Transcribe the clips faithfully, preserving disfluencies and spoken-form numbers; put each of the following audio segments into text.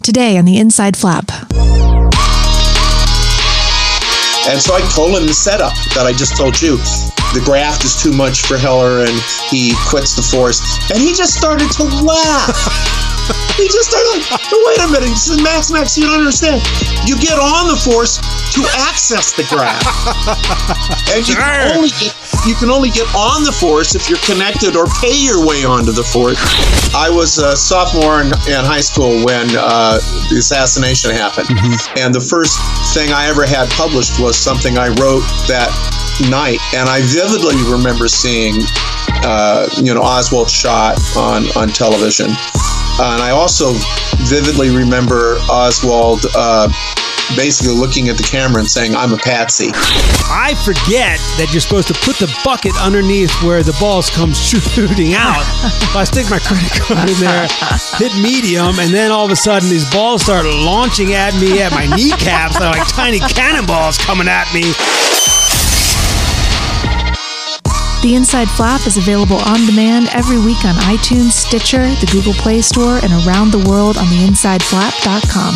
Today on the Inside Flap. And so I told him the setup that I just told you. The graft is too much for Heller, and he quits the force. And he just started to laugh. He just started like, wait a minute. He said, Max, Max, you don't understand. You get on the force to access the graft. And you can only get, you can only get on the force if you're connected or pay your way onto the force. I was a sophomore in, in high school when uh, the assassination happened. Mm-hmm. And the first thing I ever had published was something I wrote that night. And I vividly remember seeing, uh, you know, Oswald shot on, on television. Uh, and I also vividly remember Oswald uh, basically looking at the camera and saying, I'm a patsy. I forget that you're supposed to put the bucket underneath where the balls come shooting out. So I stick my credit card in there, hit medium, and then all of a sudden these balls start launching at me at my kneecaps. They're like tiny cannonballs coming at me. The Inside Flap is available on demand every week on iTunes, Stitcher, the Google Play Store, and around the world on the inside flap dot com.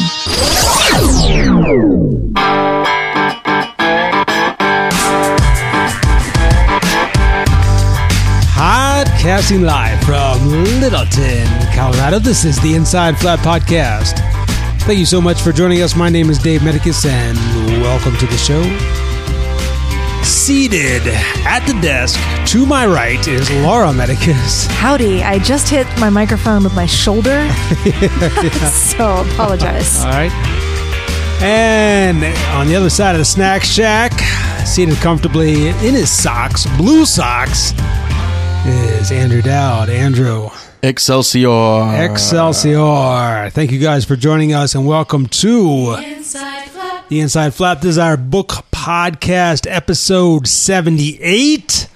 Podcasting live from Littleton, Colorado. This is the Inside Flap Podcast. Thank you so much for joining us. My name is Dave Medicus, and welcome to the show. Seated at the desk to my right is Laura Medicus. Howdy. I just hit my microphone with my shoulder, yeah, yeah. So apologize. All right. And on the other side of the snack shack, seated comfortably in his socks, blue socks, is Andrew Dowd. Andrew. Excelsior. Excelsior. Thank you guys for joining us, and welcome to Inside Flap. The Inside Flap. This is our book podcast, episode seventy-eight.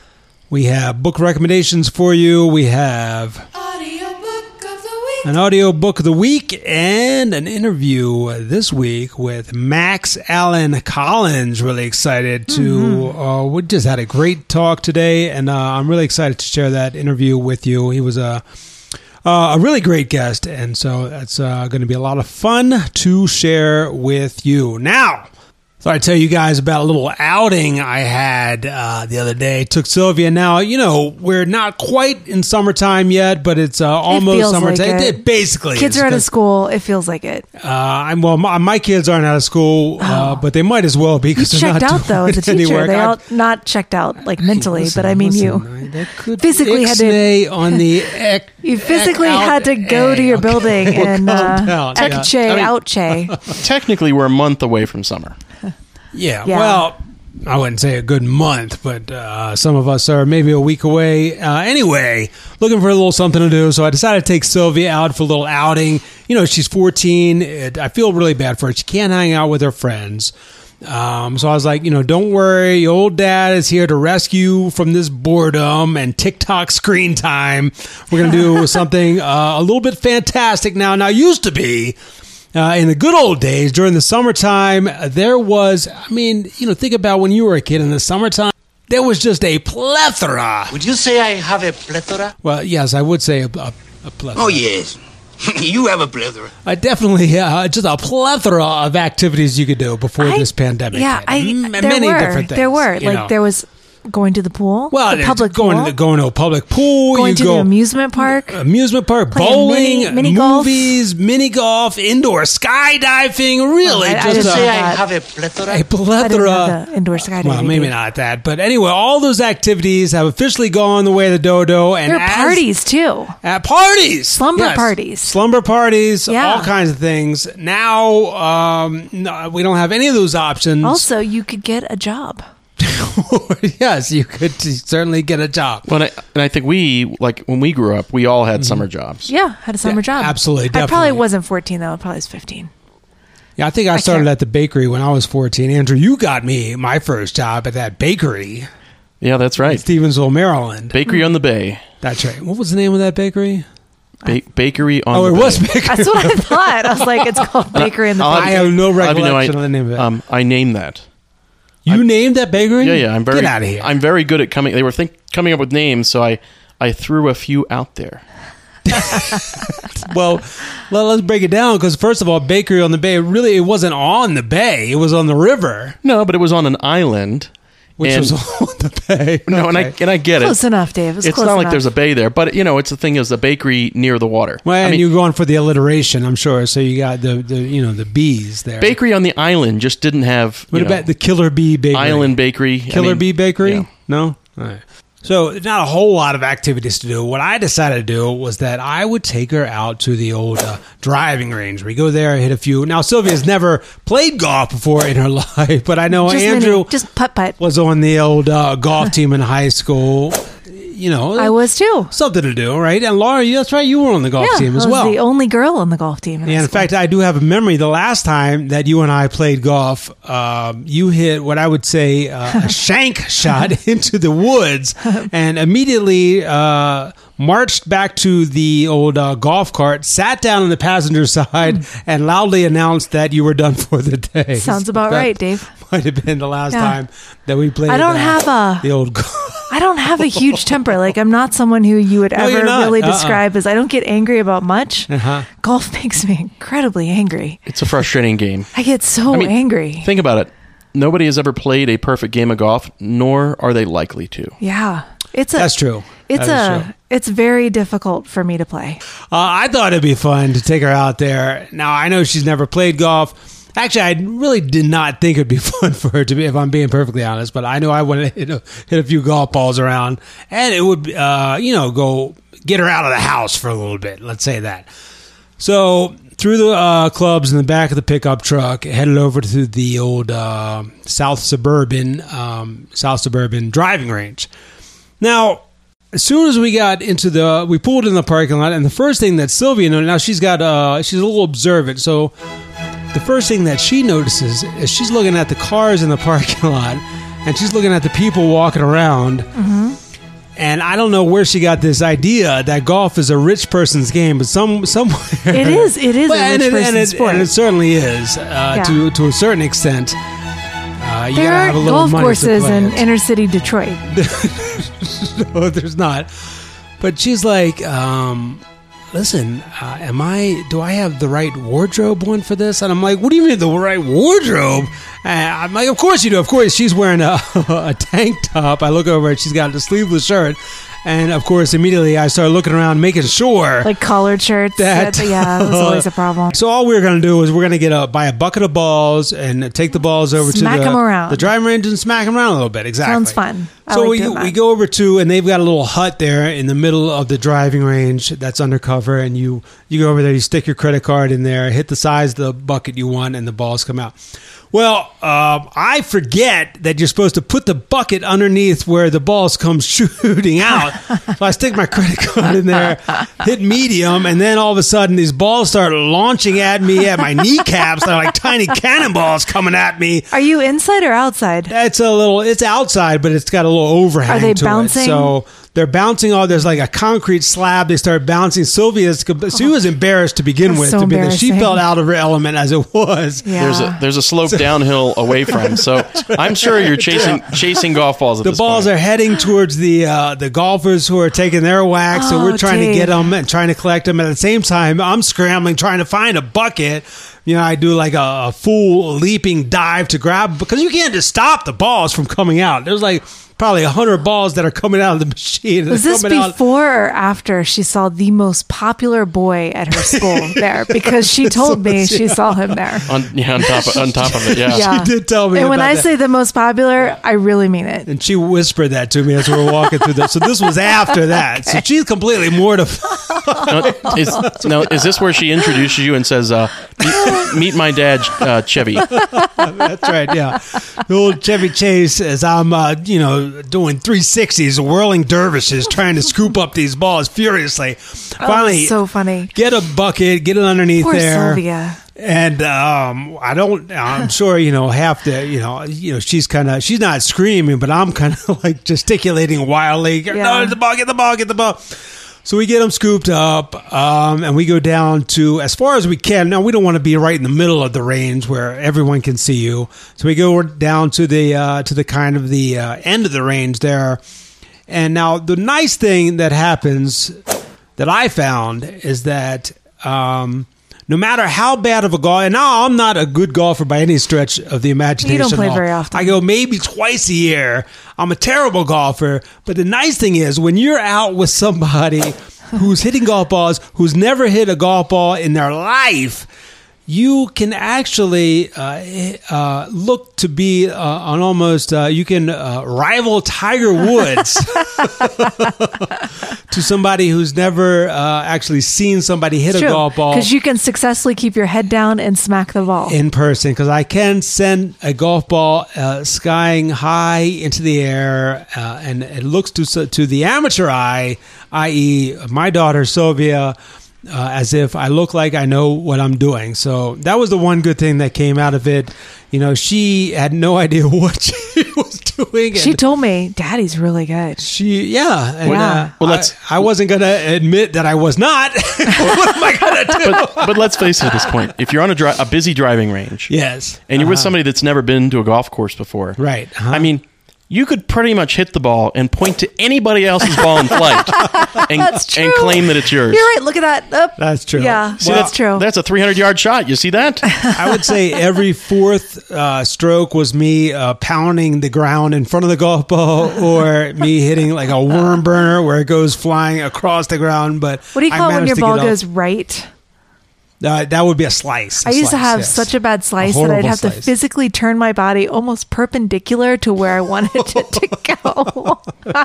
We have book recommendations for you. We have audio book of the week. An audio book of the week and an interview this week with Max Allan Collins. Really excited to, mm-hmm. uh, we just had a great talk today, and uh, I'm really excited to share that interview with you. He was a Uh, a really great guest, and so that's uh, going to be a lot of fun to share with you. Now, thought I'd tell you guys about a little outing I had uh, the other day. Took Sylvia. Now, you know, we're not quite in summertime yet, but it's uh, almost it summertime. Like it. It basically kids is, are out of school. It feels like it. Uh, I'm well. My, my kids aren't out of school, oh. uh, but they might as well be because you they're checked not out though as a teacher. They all not checked out like mentally, listen, but I mean listen, you I, could physically had to on the ec, you physically ec, had to go out, to your okay. building Well, and uh, yeah. che, I mean, out che. Technically, we're a month away from summer. Yeah, yeah, well, I wouldn't say a good month, but uh, some of us are maybe a week away. Uh, anyway, looking for a little something to do, so I decided to take Sylvia out for a little outing. You know, she's fourteen. It, I feel really bad for her. She can't hang out with her friends. Um, so I was like, you know, don't worry. Old dad is here to rescue from this boredom and TikTok screen time. We're going to do something uh, a little bit fantastic now. Now, used to be... Uh, in the good old days, during the summertime, there was, I mean, you know, think about when you were a kid in the summertime, there was just a plethora. Would you say I have a plethora? Well, yes, I would say a, a, a plethora. Oh, yes. You have a plethora. I definitely, uh, just a plethora of activities you could do before I, this pandemic. Yeah, hit. I, M- there many were, different things. There were. Like, know. there was... Going to the pool? Well, the public going pool? to the, going to a public pool. Going you to go, the amusement park? Amusement park, Playing bowling, mini, mini golf? movies, mini golf, indoor skydiving. Really, Oh, I- I just didn't Would you a, say I that. have a plethora? a I didn't plethora. have the indoor skydiving. Well, maybe not that, but anyway, all those activities have officially gone the way of the dodo. And There are as- parties, too. At parties, Slumber yes. parties. slumber parties, Yeah. all kinds of things. Now, um, no, we don't have any of those options. Also, you could get a job. Yes, you could certainly get a job. Well, and I, and I think we, like, when we grew up, we all had Mm-hmm. summer jobs. Yeah, had a summer Yeah, job. absolutely, I probably definitely. wasn't fourteen, though. I probably was fifteen. Yeah, I think I I started can't- at the bakery when I was fourteen. Andrew, you got me my first job at that bakery Yeah, that's in right. Stevensville, Maryland. Bakery on the Bay. That's right. What was the name of that bakery? Ba- bakery on Oh, the it Bay. was bakery. That's what I thought. I was like, it's called Bakery in the I'll I Bay. have- have no I'll have you know, recollection I- of the name of it. Um, I named that. You I- named that bakery? Yeah, yeah. I'm very. Get out of here. I'm very good at coming. They were think, coming up with names, so I, I threw a few out there. Well, let, let's break it down because first of all, Bakery on the Bay, really, it wasn't on the bay; it was on the river, No, but it was on an island. which and, was on the bay. No, and I Okay. and I get Close it. enough, Dave. It's, It's close not like enough. there's a bay there, but you know, it's the thing is the bakery near the water. Well, I and mean, you're going for the alliteration, I'm sure. So you got the, the you know the bees there. bakery on the island just didn't have. What you about know, the Killer Bee Bakery? island bakery? I Killer mean, Bee Bakery? yeah. No? All right. So, not a whole lot of activities to do. What I decided to do was that I would take her out to the old uh, driving range. We go there, hit a few. Now, Sylvia's never played golf before in her life, but I know just Andrew mini, just putt putt. was on the old uh, golf team in high school. You know, I was too. something to do, right? And Laura, you- that's right, you were on the golf Yeah, team as I was well. the only girl on the golf team. Yeah, in fact, I do have a memory. The last time that you and I played golf, um, you hit what I would say uh, a shank shot into the woods and immediately uh, marched back to the old uh, golf cart, sat down on the passenger side, and loudly announced that you were done for the day. Sounds about That right, Dave. Might have been the last Yeah. time that we played. I don't uh, have a- the old golf. I don't have a huge temper. Like, I'm not someone who you would No, ever you're not. really Uh-uh. describe as I don't get angry about much. Uh-huh. Golf makes me incredibly angry. It's a frustrating game. I get so I mean, angry. Think about it. Nobody has ever played a perfect game of golf, nor are they likely to. Yeah. It's a That's true. It's That is a true. it's very difficult for me to play. Uh, I thought it'd be fun to take her out there. Now, I know she's never played golf. Actually, I really did not think it'd be fun for her to be, if I'm being perfectly honest. But I know I wanted to hit a, hit a few golf balls around, and it would, uh, you know, go get her out of the house for a little bit. Let's say that. So through the uh, clubs in the back of the pickup truck, headed over to the old uh, South Suburban, um, South Suburban driving range. Now, as soon as we got into the, we pulled in the parking lot, and the first thing that Sylvia noticed, now she's got, uh, she's a little observant, so the first thing that she notices is she's looking at the cars in the parking lot, and she's looking at the people walking around. Mm-hmm. And I don't know where she got this idea that golf is a rich person's game, but some somewhere It is. It is Well, a and rich it, and person's it, sport. and it certainly is uh, Yeah. to to a certain extent. Uh, you there gotta have a are little golf money to courses play in it. inner city Detroit. No, there's not. But she's like, um, listen, uh, am I, do I have the right wardrobe one for this? And I'm like, what do you mean the right wardrobe? And I'm like, of course you do. Of course, she's wearing a, a tank top. I look over and she's got a sleeveless shirt. And of course, immediately I start looking around, making sure. Like collared shirts. That- That, yeah, that's always a problem. So all we're going to do is we're going to get a buy a bucket of balls and take the balls over Smack to the, 'em around. the driving range and smack them around a little bit. Exactly. Sounds fun. I So like we doing that. we go over to, and they've got a little hut there in the middle of the driving range that's undercover, and you you go over there, you stick your credit card in there, hit the size of the bucket you want, and the balls come out. Well, um, I forget that you're supposed to put the bucket underneath where the balls come shooting out. So I stick my credit card in there, hit medium, and then all of a sudden these balls start launching at me at my kneecaps. They're like tiny cannonballs coming at me. Are you inside or outside? It's a little, it's outside, but it's got a little overhang Are they to bouncing? it. So they're bouncing all, there's like a concrete slab. They start bouncing. Sylvia's, she was embarrassed to begin That's with. so to begin. She embarrassing. felt out of her element as it was. Yeah. There's a there's a slope downhill away from. So I'm sure you're chasing chasing golf balls at The this balls point. are heading towards the uh, the golfers who are taking their whack. so Oh, we're trying to Dave. get them and trying to collect them. At the same time, I'm scrambling, trying to find a bucket. You know, I do like a, a full leaping dive to grab, because you can't just stop the balls from coming out. There's like probably a hundred balls that are coming out of the machine. Was They're this coming out- before or after she saw the most popular boy at her school there? Because she told me she saw him there. on, yeah, on top of, on top of it. Yeah. Yeah. She did tell me And when about I that. say the most popular, I really mean it. And she whispered that to me as we were walking through this. So this was after that. So she's completely mortified. No, is, no, is this where she introduces you and says, uh, meet, meet my dad, uh, Chevy? That's right, yeah. The old Chevy Chase, as I'm, uh, you know, doing three sixties, whirling dervishes, trying to scoop up these balls furiously. Finally, Oh, so funny. get a bucket, get it underneath Poor there. Sylvia. And um, I don't. I'm sure you know half the. You know, you know she's kind of. She's not screaming, but I'm kind of like gesticulating wildly. Yeah. No, get the ball, get the ball, get the ball. So we get them scooped up, um, and we go down to as far as we can. Now we don't want to be right in the middle of the range where everyone can see you. So we go down to the uh, to the kind of the uh, end of the range there. And now the nice thing that happens that I found is that um, no matter how bad of a golf, and now I'm not a good golfer by any stretch of the imagination. You don't play at all. very often. I go maybe twice a year. I'm a terrible golfer. But the nice thing is when you're out with somebody who's hitting golf balls, who's never hit a golf ball in their life, you can actually uh, uh, look to be uh, on almost, uh, you can uh, rival Tiger Woods to somebody who's never uh, actually seen somebody hit It's a true, golf ball because you can successfully keep your head down and smack the ball. in person. Because I can send a golf ball uh, skying high into the air, uh, and it looks to to the amateur eye, that is, my daughter Sylvia, Uh, as if I look like I know what I'm doing. So that was the one good thing that came out of it. You know, she had no idea what she was doing. She and told me, Daddy's really good. she, yeah. And, Yeah. Uh, Well, let's- I, I wasn't going to admit that I was not. What am I going to do? But, but let's face it at this point. If you're on a, dri- a busy driving range Yes. and you're with Uh-huh. somebody that's never been to a golf course before, Right. Uh-huh. I mean, you could pretty much hit the ball and point to anybody else's ball in flight and, That's true. and claim that it's yours. You're right. Look at that. Up. That's true. Yeah, See, that's true. That's a three hundred yard shot. You see that? I would say every fourth uh, stroke was me uh, pounding the ground in front of the golf ball, or me hitting like a worm burner where it goes flying across the ground. But What do you I call it when managed your to ball get off- goes right? Uh, that would be a slice. a I used to slice, have yes. such a bad slice A that I'd horrible have to slice. physically turn my body almost perpendicular to where I wanted it to go.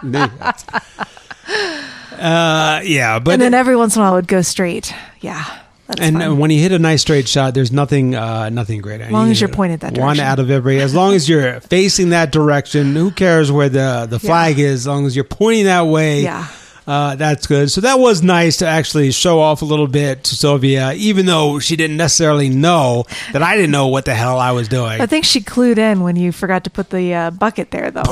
Uh, yeah, but and then every once in a while it would go straight. Yeah. That's and fun. uh, when you hit a nice straight shot, there's nothing, uh, nothing greater. As long as you're pointed that one direction. out of every. As long as you're facing that direction, who cares where the the flag is? As long as you're pointing that way, Yeah. uh, that's good. So that was nice to actually show off a little bit to Sylvia, even though she didn't necessarily know that I didn't know what the hell I was doing. I think she clued in when you forgot to put the uh, bucket there, though.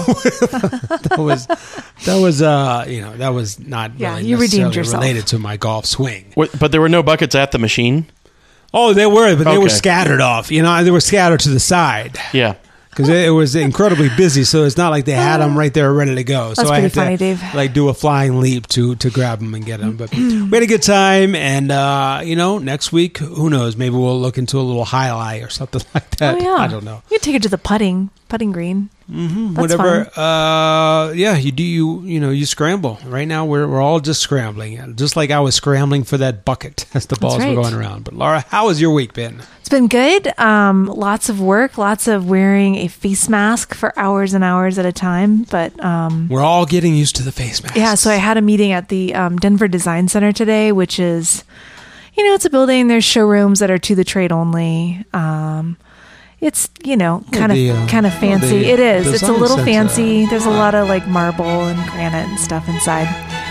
that was that was uh you know that was not Yeah, really you redeemed necessarily yourself. related to my golf swing. What- but there were no buckets at the machine. Oh, they were, but they were Okay. scattered off. You know, they were scattered to the side Yeah. because it, it was incredibly busy. So it's not like they had them right there ready to go. That's so I pretty had to funny, Dave. like do a flying leap to to grab them and get them. But we had a good time, and uh, you know, next week, who knows? Maybe we'll look into a little highlight or something like that. Oh, yeah. I don't know. You take it to the putting, putting green. Mm-hmm, That's Whatever. fun. Uh, yeah, you do. You you know you scramble. Right now we're we're all just scrambling, just like I was scrambling for that bucket as the balls right. were going around. But Laura, how has your week been? It's been good. Um, lots of work, lots of wearing a face mask for hours and hours at a time. But um, We're all getting used to the face mask. yeah, so I had a meeting at the um, Denver Design Center today, which is, you know, it's a building. There's showrooms that are to the trade only. Um, it's, you know, kind of the, uh, kind of well, fancy. the It is. It's a Design little Center. fancy. There's a lot of like marble and granite and stuff inside.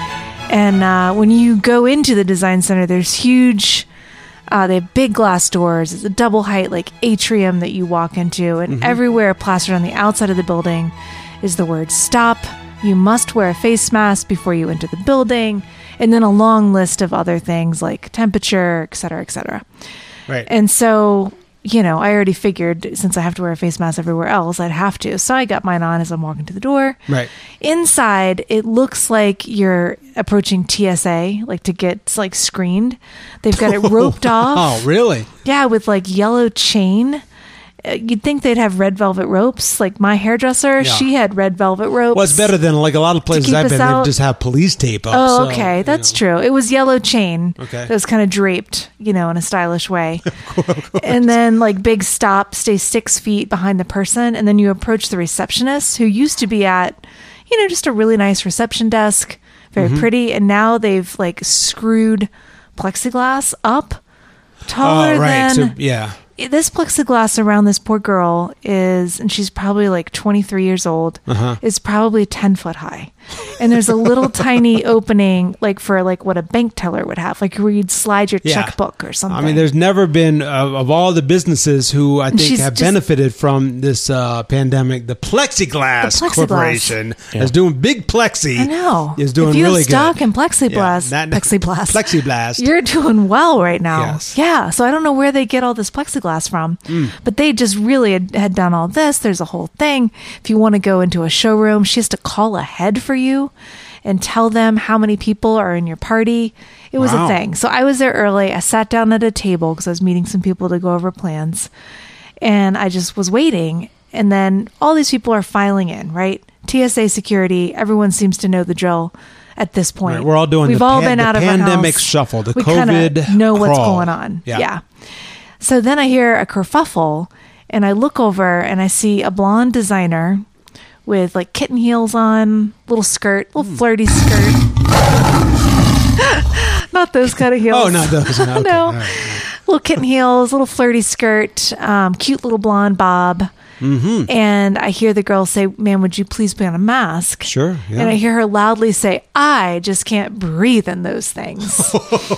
And uh, when you go into the design center, there's huge. Uh, they have big glass doors. It's a double height like atrium that you walk into, and everywhere plastered on the outside of the building is the word "stop." You must wear a face mask before you enter the building, and then a long list of other things like temperature, et cetera, et cetera. Right. And so, you know, I already figured since I have to wear a face mask everywhere else, I'd have to. So I got mine on as I'm walking to the door. Right. Inside, it looks like you're approaching T S A, like to get like screened. They've got it roped off. Oh, really? Yeah, with like yellow chain. Uh, You'd think they'd have red velvet ropes. Like my hairdresser, Yeah. she had red velvet ropes. Well, it's better than like a lot of places keep I've us been. They out. just have police tape up. Oh, so, okay. you That's know. true. It was yellow chain. Okay. That was kind of draped, you know, in a stylish way. And then like big stop, stay six feet behind the person. And then you approach the receptionist who used to be at, you know, just a really nice reception desk, very Mm-hmm. pretty. And now they've like screwed plexiglass up taller Oh, right. than So, yeah. this plexiglass around this poor girl is, and she's probably like twenty-three years old, Uh-huh. is probably ten foot high. And there's a little tiny opening, like for like what a bank teller would have, like where you'd slide your Yeah. checkbook or something. I mean, there's never been uh, of all the businesses who I think she's have just- benefited from this uh, pandemic. The Plexiglass, The Plexiglass. Corporation Yeah. is doing big plexi. I know. Is doing if you really have stock good. in plexiglass, Yeah, that- plexiglass, Plexiglass. you're doing well right now. Yes. Yeah. So I don't know where they get all this plexiglass from, Mm. but they just really had, had done all this. There's a whole thing. If you want to go into a showroom, she has to call ahead for you. and tell them how many people are in your party. It was Wow. a thing. So I was there early. I sat down at a table because I was meeting some people to go over plans. And I just was waiting. And then all these people are filing in, right? T S A security. Everyone seems to know the drill at this point. Right, we're all doing We've the all pan- been the out of pandemic our house. shuffle, the we kinda COVID know what's crawl. going on. Yeah. Yeah. So then I hear a kerfuffle, and I look over and I see a blonde designer with like kitten heels on, little skirt, little Hmm. flirty skirt. Not those kind of heels. Oh, not those. No. Okay. No. All right, all right. Little kitten heels, little flirty skirt, um, cute little blonde bob. Mm-hmm. And I hear the girl say, "Ma'am, would you please put on a mask?" Sure. Yeah. And I hear her loudly say, "I just can't breathe in those things."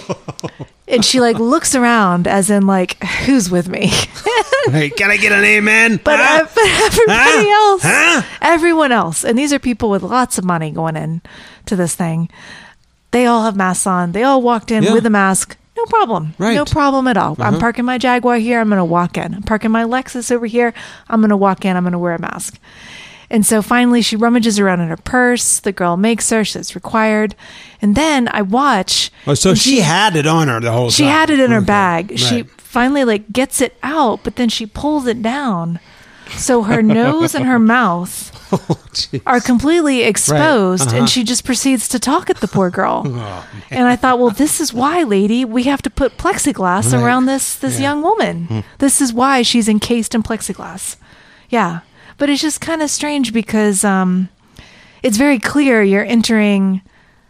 And she like looks around as in like, who's with me? Hey, can I get an amen? But, Huh? uh, but everybody Huh? else, Huh? everyone else, and these are people with lots of money going in to this thing. They all have masks on. They all walked in Yeah. with a mask. No problem. Right. No problem at all. Uh-huh. I'm parking my Jaguar here. I'm going to walk in. I'm parking my Lexus over here. I'm going to walk in. I'm going to wear a mask. And so finally she rummages around in her purse. The girl makes her. She says, "Required." And then I watch. Oh, so and she, had it on her the whole She time. had it in her Okay. bag. She Right. finally like gets it out, but then she pulls it down. So her nose and her mouth Oh, jeez. are completely exposed, Uh-huh. and she just proceeds to talk at the poor girl. Oh, And I thought, well, this is why, lady, we have to put plexiglass Right. around this this Yeah. young woman. This is why she's encased in plexiglass. Yeah, but it's just kind of strange because um, it's very clear you're entering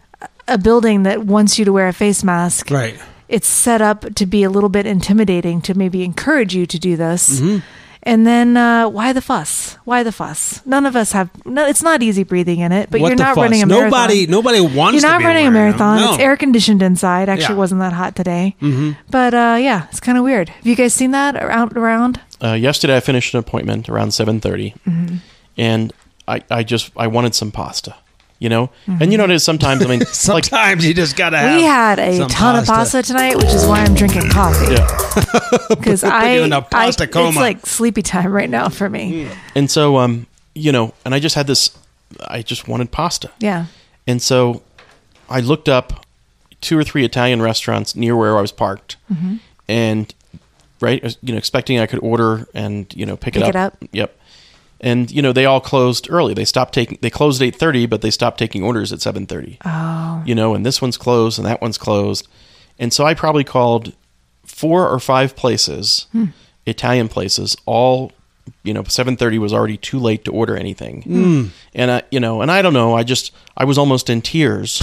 a building that wants you to wear a face mask. Right. It's set up to be a little bit intimidating to maybe encourage you to do this. Mm-hmm. And then uh, why the fuss? Why the fuss? None of us have. No, it's not easy breathing in it. But What you're the not fuss? running a marathon. Nobody, nobody wants. You're to not be running a wearing them. marathon. No. It's air conditioned inside. Actually, Yeah. it wasn't that hot today. Mm-hmm. But uh, yeah, it's kind of weird. Have you guys seen that out around? Uh, yesterday, I finished an appointment around seven thirty, Mm-hmm. and I, I just I wanted some pasta, you know. Mm-hmm. And you know what it is sometimes. I mean, like Sometimes you just gotta have. We had a some ton of pasta tonight, which is why I'm drinking coffee. yeah. Because I, you in a I pasta coma. it's like sleepy time right now for me. And so um, you know, and I just had this. I just wanted pasta, Yeah. and so I looked up two or three Italian restaurants near where I was parked, Mm-hmm. and right, you know, expecting I could order and you know pick, Pick it, it up. up. Yep. And you know they all closed early. They stopped taking. They closed at eight thirty, but they stopped taking orders at seven thirty. Oh. You know, and this one's closed and that one's closed, and so I probably called four or five places, Hmm. Italian places. All, you know, seven thirty was already too late to order anything. Mm. And I, you know, and I don't know. I just I was almost in tears,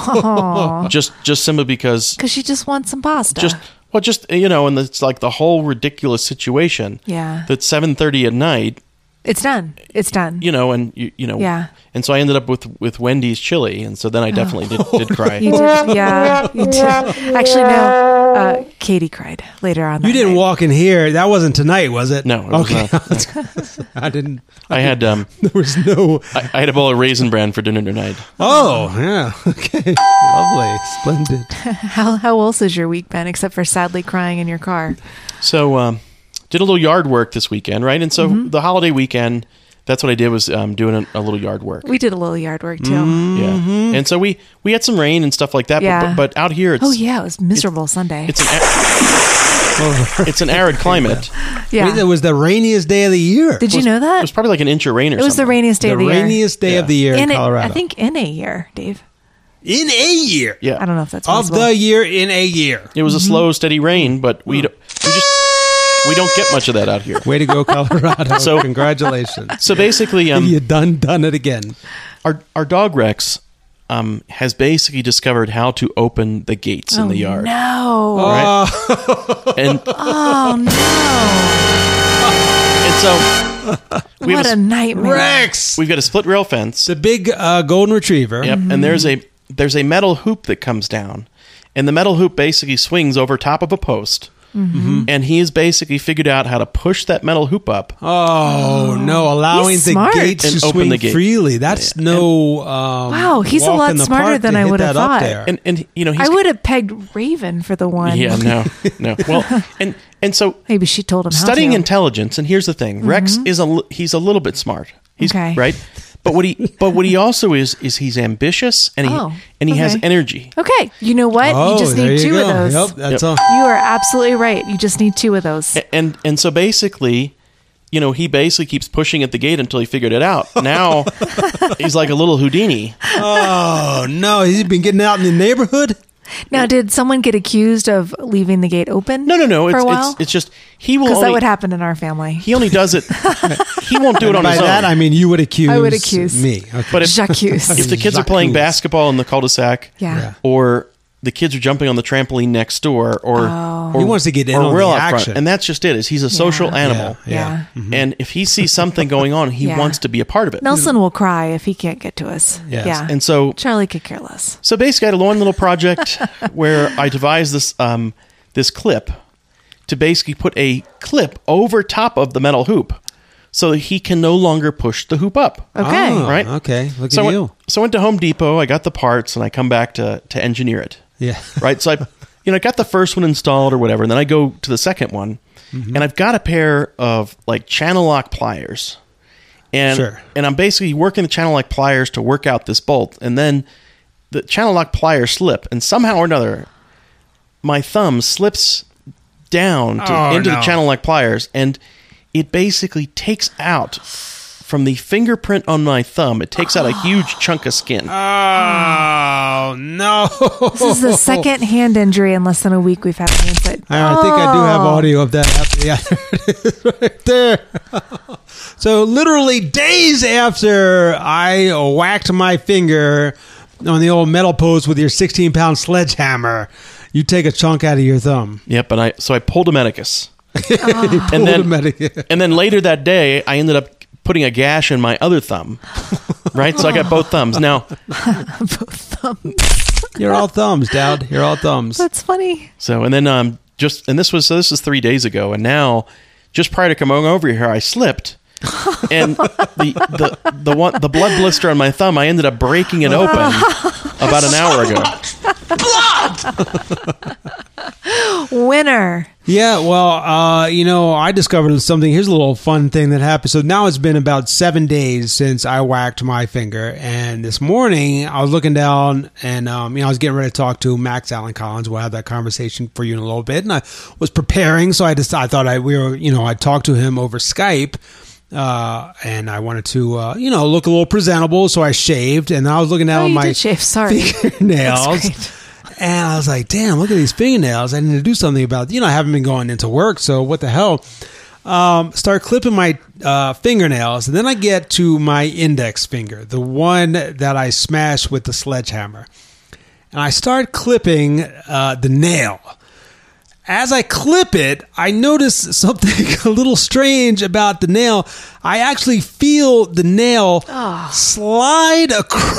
Oh. just just simply because Because she just wants some pasta. just well, just you know, and it's like the whole ridiculous situation. Yeah. That seven thirty at night. It's done. It's done. You know, and you, you know, Yeah. and so I ended up with with Wendy's chili, and so then I definitely did, did cry. You did, yeah, you did. Actually, no. Uh, Katie cried later on. You that didn't night. walk in here. That wasn't tonight, was it? No, it was okay. not. I didn't. I had um, There was no. I, I had a bowl of Raisin Bran for dinner tonight. Oh, yeah. Okay. Lovely. Splendid. How how else has your week been, except for sadly crying in your car? So um, did a little yard work this weekend, right? And so Mm-hmm. the holiday weekend, that's what I did was um, doing a, a little yard work. We did a little yard work too. Yeah, and so we we had some rain and stuff like that. Yeah. But, but, but out here, it's Oh yeah, it was miserable Sunday. it's an a- it's an arid climate. yeah. It was the rainiest day of the year. Did you was- know It that? was probably like an inch of rain or It was the something. rainiest day the of the year. rainiest day Yeah. of the year in, in a, Colorado. I think in a year, Dave. in a year. Yeah, I don't know if that's Of possible. the year in a year. It was a Mm-hmm. slow, steady rain, but we don't, we just we don't get much of that out here. Way to go, Colorado. So- congratulations. So basically, um, you done done it again. our our dog Rex um, has basically discovered how to open the gates in Oh, the yard. No. Right? Oh, And Oh no. and so we What have a a, nightmare. Rex, we've got a split rail fence. the big uh, golden retriever. Yep, Mm-hmm. and there's a there's a metal hoop that comes down, and the metal hoop basically swings over top of a post. Mm-hmm. And he has basically figured out how to push that metal hoop up. Oh no! Allowing He's the smart. gates And to open swing the gate. freely. That's no. Um, Wow, he's a walk lot in the smarter park than to I hit would have that up thought. there. And and you know he's I would have pegged Raven for the one. yeah no no well and and so Maybe she told him how studying to. intelligence, and here's the thing: Rex is a li- he's a little bit smart. He's Okay. right, But what he but what he also is is he's ambitious and he Oh, and he has okay. energy. Okay, you know what? Oh, you just there need you two go. of those. Yep, that's Yep. all. You are absolutely right. You just need two of those. A- And and so basically, you know, he basically keeps pushing at the gate until he figured it out. Now he's like a little Houdini. Oh no, he's been getting out in the neighborhood. Now, did someone get accused of leaving the gate open? No, no, no. For It's a while? it's, it's just he will Because only that would happen in our family. he only does it. He won't do it on By his that, own. I mean you would accuse. I would accuse. me. Okay. But if J'accuse. if the kids are playing J'accuse. basketball in the cul-de-sac, Yeah. Yeah. or the kids are jumping on the trampoline next door, or, Oh. or He wants to get in or on we're the out front. action. And that's just it. Is he's a social Yeah. animal, Yeah. Yeah. and if he sees something going on, he Yeah. wants to be a part of it. Nelson will cry if he can't get to us. Yes. Yeah. And so, Charlie could care less. so basically, I had a one little project where I devised this um, this clip to basically put a clip over top of the metal hoop, so that he can no longer push the hoop up. Okay. Oh, Right? Okay. Look So I, at went, you. so I went to Home Depot. I got the parts, and I come back to to engineer it. Yeah. Right. So I, you know, I got the first one installed or whatever, and then I go to the second one, Mm-hmm. and I've got a pair of like channel lock pliers, and Sure. and I'm basically working the channel lock pliers to work out this bolt, and then the channel lock pliers slip, and somehow or another, my thumb slips down to, Oh, into no. the channel lock pliers, and it basically takes out from the fingerprint on my thumb. It takes out a huge chunk of skin. Oh no! This is the second hand injury in less than a week we've had on the inside. I think I do have Oh. audio of that. Yeah, it is right there. So literally days after I whacked my finger on the old metal post with your sixteen pound sledgehammer, you take a chunk out of your thumb. Yep, and I so I pulled a medicus. Pulled and a then medic- and then later that day, I ended up putting a gash in my other thumb. Right, so I got both thumbs now. Both thumbs. You're all thumbs, Dad. You're all thumbs. That's funny. So and then um just and this was so this is three days ago, and now just prior to coming over here, I slipped. And the, the the one the blood blister on my thumb, I ended up breaking it open about an hour ago. Winner. Yeah, well, uh, you know, I discovered something. Here's a little fun thing that happened. So now it's been about seven days since I whacked my finger. And this morning I was looking down and, um, you know, I was getting ready to talk to Max Allen Collins. We'll have that conversation for you in a little bit. And I was preparing. So I just, I thought I, we were, you know, I talked to him over Skype. Uh, and I wanted to, uh, you know, look a little presentable. So I shaved and I was looking down Oh, on you my did shave. Sorry. fingernails. That's great. And I was like, damn, look at these fingernails. I need to do something about, you know, I haven't been going into work, so what the hell? Um, start clipping my uh, fingernails, and then I get to my index finger, the one that I smashed with the sledgehammer. And I start clipping uh, the nail. As I clip it, I notice something a little strange about the nail. I actually feel the nail slide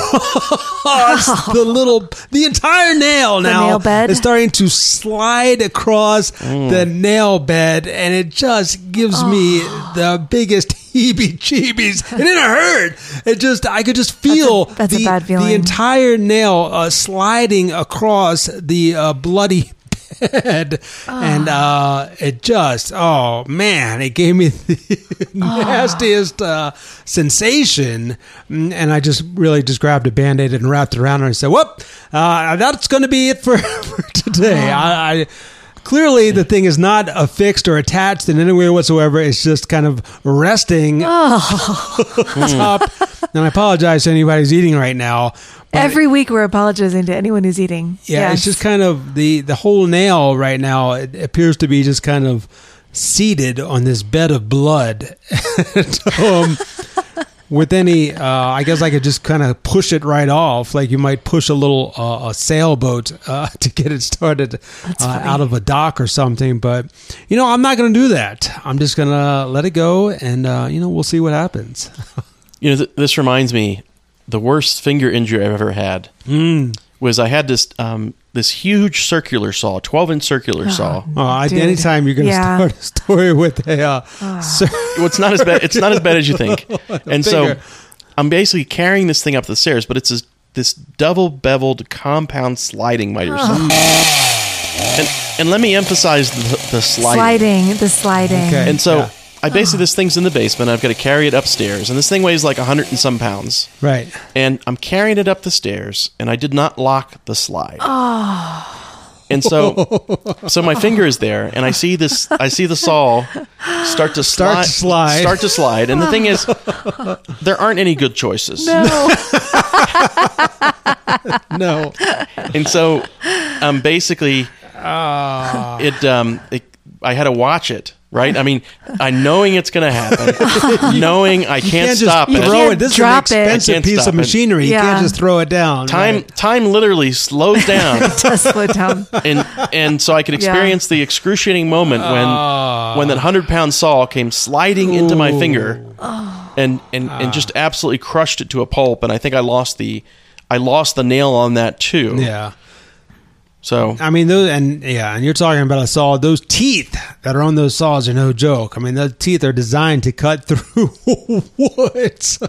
across the little, the entire nail now nail bed? is starting to slide across the nail bed, and it just gives me the biggest heebie-jeebies. It didn't hurt. It just, I could just feel that's a the, bad feeling. the entire nail uh, sliding across the uh, bloody head, and uh, it just, oh man, it gave me the nastiest uh, sensation, and I just really just grabbed a Band-Aid and wrapped it around her and said, whoop, uh, that's going to be it for, for today. I, I Clearly, the thing is not affixed or attached in any way whatsoever. It's just kind of resting on top. And I apologize to anybody who's eating right now. but- Every week we're apologizing to anyone who's eating. yeah, Yes. it's just kind of the the whole nail right now. It appears to be just kind of seated on this bed of blood. And, um, with any, uh, I guess I could just kind of push it right off, like you might push a little uh, a sailboat uh, to get it started uh, funny. out of a dock or something. But you know, I'm not going to do that. I'm just going to let it go, and uh, you know, we'll see what happens. You know, th- this reminds me, the worst finger injury I've ever had Mm. was I had this um, this huge circular saw, twelve inch circular saw. Uh, I- Dude. anytime you're going to Yeah. start a story with a uh, cir- Well, it's not as bad. It's not as bad as you think. And so finger. I'm basically carrying this thing up the stairs, but it's this, this double beveled compound sliding miter saw. And and let me emphasize the, the sliding. sliding. The sliding. Okay. And so Yeah. I basically, this thing's in the basement. I've got to carry it upstairs. And this thing weighs like a hundred and some pounds. Right. And I'm carrying it up the stairs, and I did not lock the slide. Oh. And so, so my finger is there, and I see this. I see the saw start to Start slide, to slide. Start to slide. And the thing is, there aren't any good choices. No. No. And so, um, basically, Ah. it, um, it, I had to watch it. Right? I mean, I knowing it's going to happen, knowing I You can't, can't stop just it. throw can't it. This is drop an it. expensive I can't piece stop of it. machinery. You Yeah. can't just throw it down. Time Right. time literally slows down, Just slow down. and and so I could experience the excruciating moment when Ah. when that hundred pound saw came sliding into my Ooh. finger, and and and just absolutely crushed it to a pulp. And I think I lost the I lost the nail on that too. Yeah. So I mean, those, and yeah, and you're talking about a saw. Those teeth that are on those saws are no joke. I mean, those teeth are designed to cut through wood. So.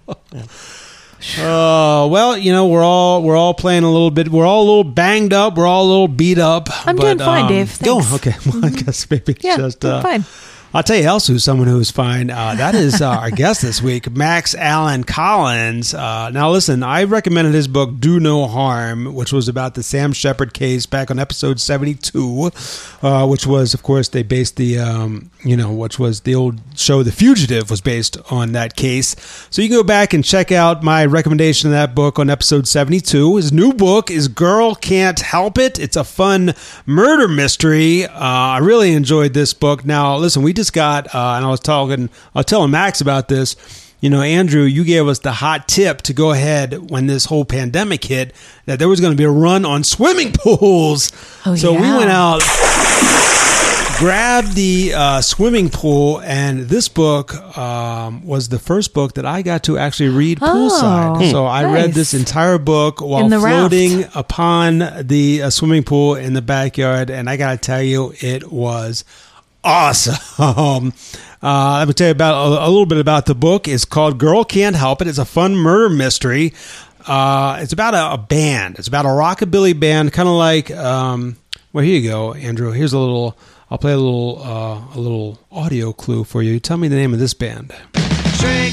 Uh, well, you know, we're all we're all playing a little bit. We're all a little banged up. We're all a little beat up. I'm but, doing fine, um, Dave. Oh, Thanks. okay. Well, I guess maybe Yeah, just doing uh, fine. I'll tell you else who's someone who's fine. Uh, that is uh, our guest this week, Max Allen Collins. Uh, now, listen, I recommended his book, Do No Harm, which was about the Sam Shepard case back on episode seventy-two, uh, which was, of course, they based the, um, you know, which was the old show The Fugitive was based on that case. So you can go back and check out my recommendation of that book on episode seventy-two. His new book is Girl Can't Help It. It's a fun murder mystery. Uh, I really enjoyed this book. Now, listen, we just got, uh, and I was talking, I was telling Max about this. You know, Andrew, you gave us the hot tip to go ahead when this whole pandemic hit that there was going to be a run on swimming pools. Oh, so we yeah. went out, grabbed the uh, swimming pool, and this book um, was the first book that I got to actually read poolside. Oh, so I nice. read this entire book while In the raft. floating upon the uh, swimming pool in the backyard, and I got to tell you, it was awesome. Uh, let me tell you about a, a little bit about the book. It's called Girl Can't Help It. It's a fun murder mystery. Uh, it's about a, a band. It's about a rockabilly band, kind of like. Um, well, here you go, Andrew. Here's a little. I'll play a little uh, a little audio clue for you. Tell me the name of this band. Okay,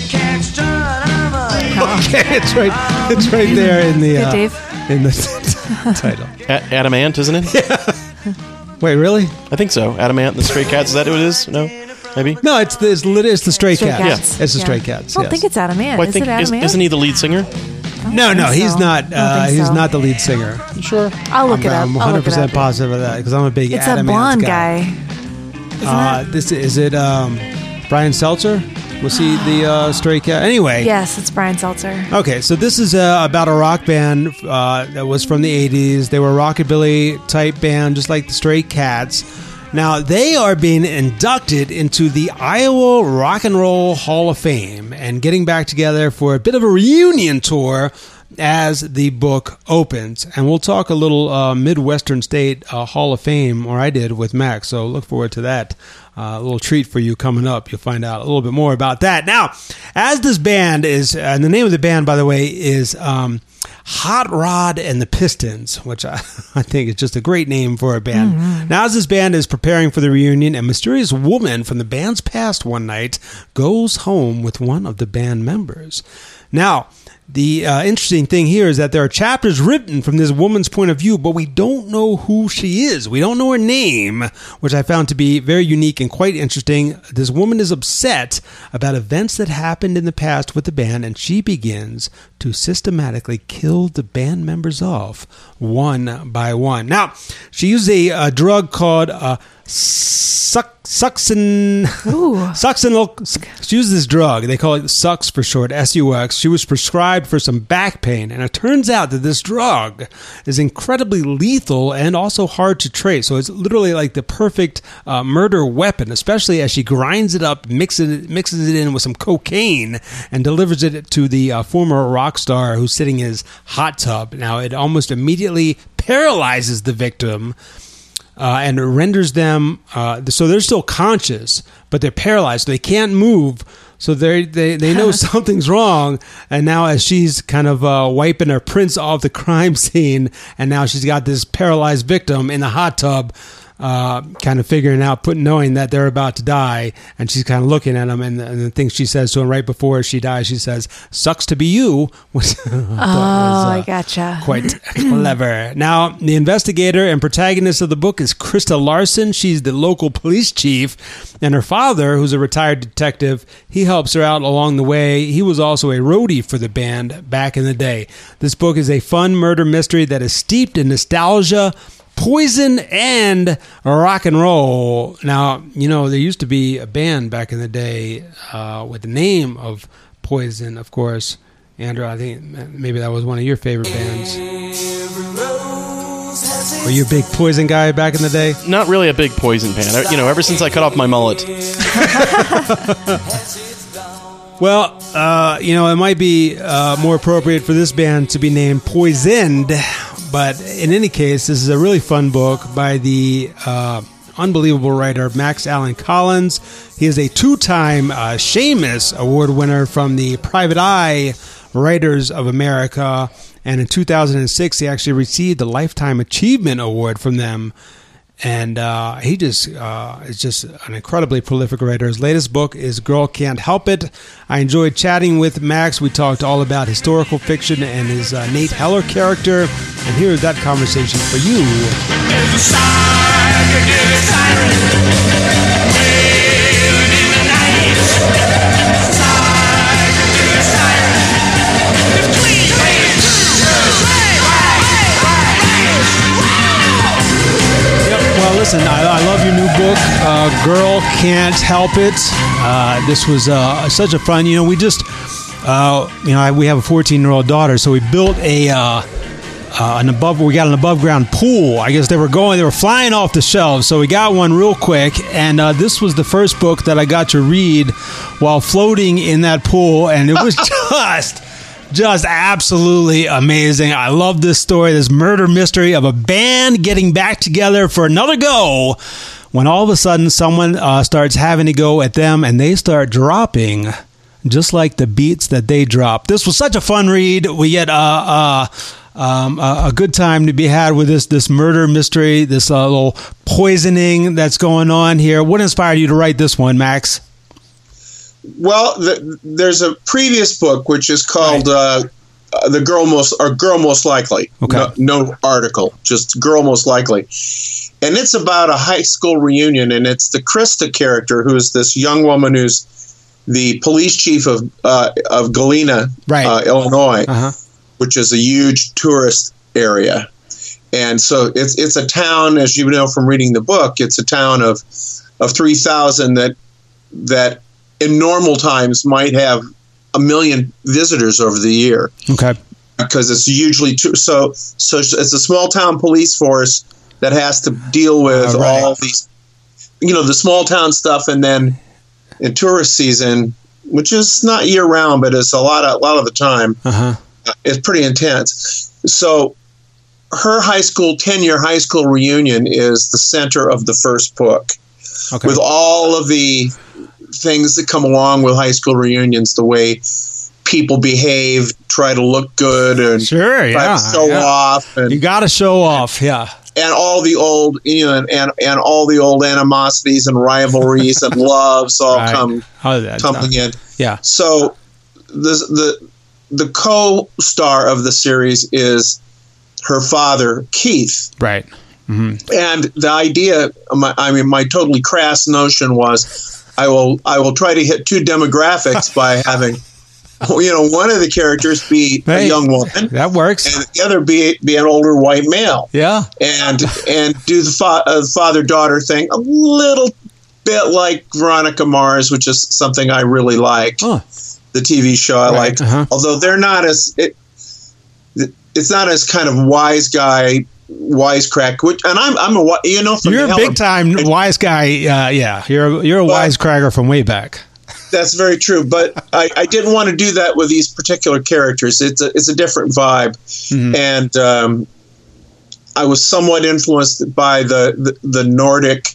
it's right. It's right there in the Good, uh, Dave. in the title. A- Adamant, isn't it? Wait, really? I think so. Adamant and the Stray Cats. Is that who it is? No, maybe. No, it's the it's, lit- it's the Stray, Stray Cats. Cats. It's the Yeah. Stray Cats. I don't yes. think it's Adam Ant. Well, I Is think it Adam is, Ant? isn't he the lead singer? No, no, think he's so. not. I don't Uh, think he's so. not the lead singer. Sure. I'll look I'm, it up. I'm I'll look it one hundred percent up. positive of that because I'm a big It's a Adam Ant blonde guy. guy. Isn't Uh, this is it. Um, Brian Seltzer. Was he the uh, Stray Cat? Anyway. Yes, it's Brian Seltzer. Okay, so this is uh, about a rock band uh, that was from the eighties. They were a rockabilly type band, just like the Stray Cats. Now, they are being inducted into the Iowa Rock and Roll Hall of Fame and getting back together for a bit of a reunion tour as the book opens. And we'll talk a little uh, Midwestern State uh, Hall of Fame, or I did with Max, so look forward to that. Uh, a little treat for you coming up. You'll find out a little bit more about that. Now, as this band is, uh, and the name of the band, by the way, is um, Hot Rod and the Pistons, which I, I think is just a great name for a band. Mm-hmm. Now, as this band is preparing for the reunion, a mysterious woman from the band's past one night goes home with one of the band members. Now, the uh, interesting thing here is that there are chapters written from this woman's point of view, but we don't know who she is. We don't know her name, which I found to be very unique and quite interesting. This woman is upset about events that happened in the past with the band, and she begins to systematically kill the band members off one by one. Now, she used a, a drug called uh, suc- succinylcholine. Succinylcholine. She used this drug. They call it Sux for short, S U X. She was prescribed for some back pain, and it turns out that this drug is incredibly lethal and also hard to trace. So it's literally like the perfect uh, murder weapon, especially as she grinds it up, mixes it, mixes it in with some cocaine, and delivers it to the uh, former rock star who's sitting in his hot tub. Now, it almost immediately paralyzes the victim. Uh, and renders them, uh, so they're still conscious, but they're paralyzed. They can't move, so they they they know something's wrong. And now as she's kind of uh, wiping her prints off the crime scene, and now she's got this paralyzed victim in the hot tub, uh, kind of figuring out, put, knowing that they're about to die, and she's kind of looking at him, and, and the thing she says to him right before she dies, she says, "Sucks to be you." Which I Oh, was, uh, I gotcha. Quite clever. Now, the investigator and protagonist of the book is Krista Larson. She's the local police chief, and her father, who's a retired detective, he helps her out along the way. He was also a roadie for the band back in the day. This book is a fun murder mystery that is steeped in nostalgia, poison, and rock and roll. Now, you know, there used to be a band back in the day uh, with the name of Poison, of course. Andrew, I think maybe that was one of your favorite bands. Were you a big Poison guy back in the day? Not really a big Poison fan. I- You know, ever since I cut off my mullet. Well, uh, you know, it might be uh, more appropriate for this band to be named Poisoned, but in any case, this is a really fun book by the uh, unbelievable writer Max Allan Collins. He is a two-time uh, Shamus Award winner from the Private Eye Writers of America, and in two thousand six, he actually received the Lifetime Achievement Award from them. And uh, he just uh, is just an incredibly prolific writer. His latest book is Girl Can't Help It. I enjoyed chatting with Max. We talked all about historical fiction and his uh, Nate Heller character. And here is that conversation for you. Well, listen, I, I love your new book, uh, Girl Can't Help It. Uh, this was uh, such a fun, you know, we just, uh, you know, I, we have a fourteen-year-old daughter, so we built a, uh, uh, an above, we got an above-ground pool. I guess they were going, they were flying off the shelves, so we got one real quick, and uh, this was the first book that I got to read while floating in that pool, and it was just... Just absolutely amazing. I love this story, this murder mystery of a band getting back together for another go when all of a sudden someone uh, starts having to go at them and they start dropping just like the beats that they drop. This was such a fun read. We get uh, uh, um, a, a good time to be had with this this murder mystery, this uh, little poisoning that's going on here. What inspired you to write this one, Max? Well, the, there's a previous book which is called right. uh, uh, "The Girl Most" or "Girl Most Likely." Okay. No, no article, just "Girl Most Likely," and it's about a high school reunion, and it's the Krista character, who is this young woman who's the police chief of uh, of Galena, right. uh, Illinois, uh-huh. which is a huge tourist area, and so it's it's a town, as you know from reading the book, it's a town of of three thousand that that. in normal times might have a million visitors over the year. Okay. Because it's usually too, so so it's a small town police force that has to deal with uh, right. all these, you know, the small town stuff, and then in tourist season, which is not year round, but it's a lot of, a lot of the time. Uh-huh. It's pretty intense. So her high school, ten-year high school reunion is the center of the first book. Okay. With all of the things that come along with high school reunions, the way people behave, try to look good, and sure, try yeah, to show yeah. off. And, you got to show off, yeah. And all the old, you know, and, and, and all the old animosities and rivalries and loves all right. come oh, tumbling in. Yeah. So the the the co-star of the series is her father, Keith. Right. Mm-hmm. And the idea, my, I mean, my totally crass notion was, I will I will try to hit two demographics by having, you know, one of the characters be hey, a young woman. That works. And the other be be an older white male. Yeah. And and do the fa- uh, father-daughter thing a little bit like Veronica Mars, which is something I really like. Huh. The T V show I right. liked. Uh-huh. Although they're not as, it, it's not as kind of wise guy, wisecrack, which, and I'm I'm a you know from you're a big time and, wise guy. Uh, yeah, you're you're a wisecracker from way back. That's very true, but I, I didn't want to do that with these particular characters. It's a it's a different vibe, mm-hmm. and um, I was somewhat influenced by the the, the Nordic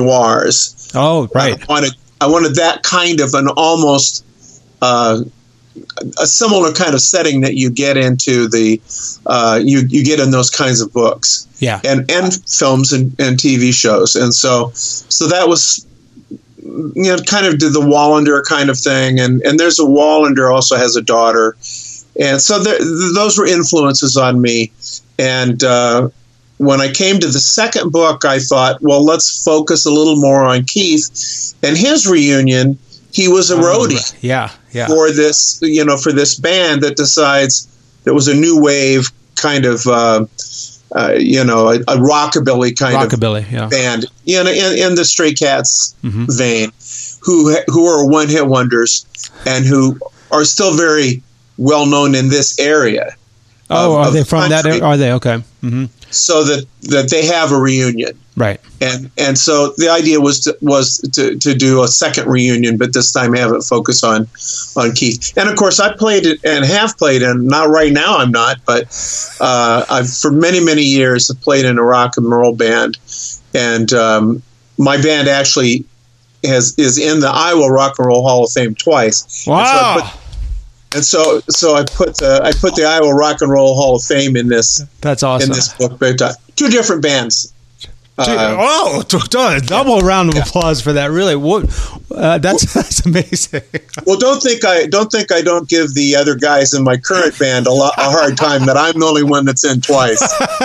noirs. Oh, right. I wanted I wanted that kind of an almost uh, a similar kind of setting that you get into the uh, you you get in those kinds of books, Yeah. and and films and, and T V shows, and so so that was, you know, kind of did the Wallander kind of thing, and and there's a Wallander also has a daughter, and so there, those were influences on me, and uh, when I came to the second book, I thought, well, let's focus a little more on Keith and his reunion. He was a roadie Yeah, yeah. for this, you know, for this band that decides there was a new wave kind of, uh, uh, you know, a, a rockabilly kind Rockabilly, of yeah. band, you know, in, in the Stray Cats Mhm. vein, who who are one hit wonders and who are still very well known in this area. Oh, of- are of they the from that? country, Are they okay? hmm so that that they have a reunion. Right. And and so the idea was to, was to, to do a second reunion, but this time have it focus on on Keith. And of course, I played it and have played, and not right now I'm not, but uh, I've for many many years have played in a rock and roll band, and um, my band actually has is in the Iowa Rock and Roll Hall of Fame twice. Wow. And so I put, and so, so I put uh, I put the Iowa Rock and Roll Hall of Fame in this That's awesome. in this book, but uh, two different bands. Gee, Uh, oh, t- t- double round of applause for that! Really, what? Uh, that's that's amazing. Well, don't think I don't think I don't give the other guys in my current band a, lot, a hard time that I'm the only one that's in twice.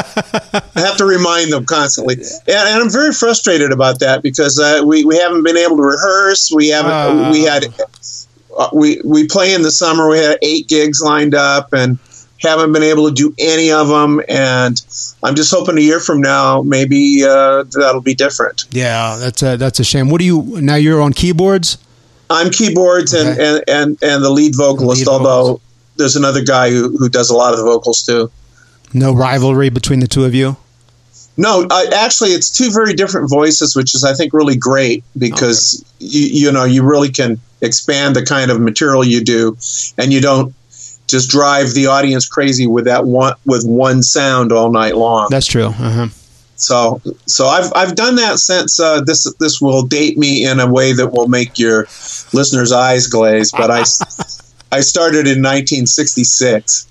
I have to remind them constantly, and, and I'm very frustrated about that because uh, we we haven't been able to rehearse. We haven't. Uh. we had uh, we we play in the summer. We had eight gigs lined up and haven't been able to do any of them. And I'm just hoping a year from now, maybe uh, that'll be different. Yeah, that's a that's a shame. What do you now? You're on keyboards. I'm keyboards and, Okay. and, and, and the lead vocalist, Lead although vocals. there's another guy who, who does a lot of the vocals too. No rivalry between the two of you. No, I, actually, it's two very different voices, which is, I think, really great because, you, you know, you really can expand the kind of material you do and you don't just drive the audience crazy with that one, with one sound all night long. That's true. Uh-huh. So, so I've I've done that since uh, this this will date me in a way that will make your listeners' eyes glaze. But I I started in nineteen sixty-six.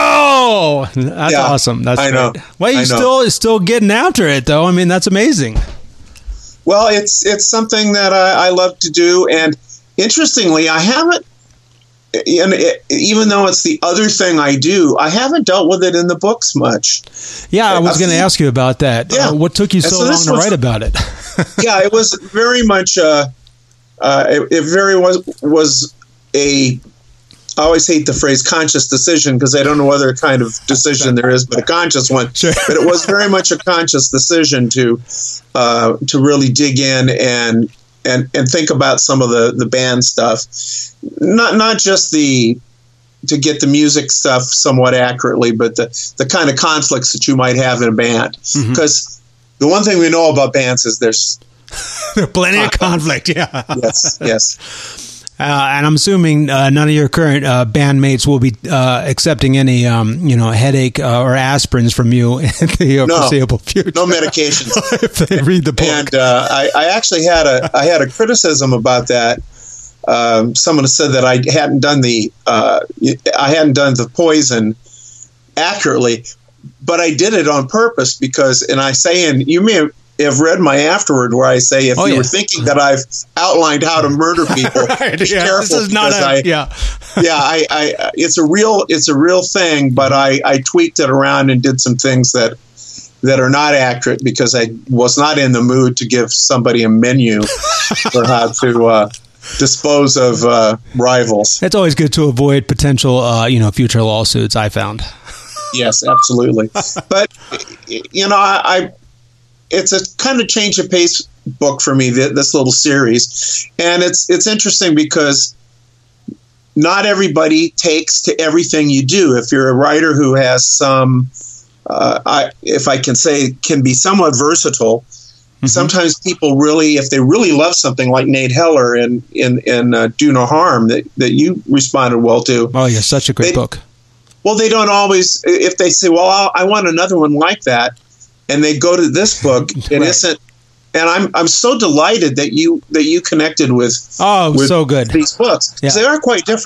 Oh, that's Yeah, awesome. That's I know. great. Well, you I know. still still getting after it though. I mean, that's amazing. Well, it's it's something that I, I love to do, and interestingly, I haven't. And it, even though it's the other thing I do, I haven't dealt with it in the books much. Yeah, I was I've going to seen- ask you about that. Yeah. Uh, what took you And so, so long this to was- write about it? Yeah, it was very much. Uh, uh, it, it very was was a. I always hate the phrase conscious decision because I don't know what other kind of decision there is, but a conscious one. Sure. But it was very much a conscious decision to uh, to really dig in and and and think about some of the the band stuff, not not just the to get the music stuff somewhat accurately, but the the kind of conflicts that you might have in a band. Because the one thing we know about bands is there's Plenty of conflict. Yeah. yes yes. Uh, and I'm assuming uh, none of your current uh, bandmates will be uh, accepting any, um, you know, headache uh, or aspirins from you in the uh, No. foreseeable future. No medications. if they read the book. And uh, I, I actually had a I had a criticism about that. Um, someone said that I hadn't done the uh, I hadn't done the poison accurately, but I did it on purpose because, and I say, and you may have have read my afterward where I say, if Oh, you yeah. were thinking that I've outlined how to murder people, Right, be yeah, careful this is not because a, I, yeah. yeah, I, I, it's a real, it's a real thing, but I, I tweaked it around and did some things that, that are not accurate because I was not in the mood to give somebody a menu for how to uh, dispose of uh, rivals. It's always good to avoid potential, uh, you know, future lawsuits. I found. Yes, absolutely. But you know, I, I it's a kind of change of pace book for me. th- This little series, and it's it's interesting because not everybody takes to everything you do. If you're a writer who has some, uh, I, if I can say, can be somewhat versatile. Mm-hmm. Sometimes people really, if they really love something, like Nate Heller in in in uh, Do No Harm, that that you responded well to. Oh, yeah, such a great They- book. Well, they don't always. If they say, "Well, I'll, I want another one like that," and they go to this book, it Right. isn't. And I'm I'm so delighted that you that you connected with Oh, with so good. these books because Yeah. they are quite different.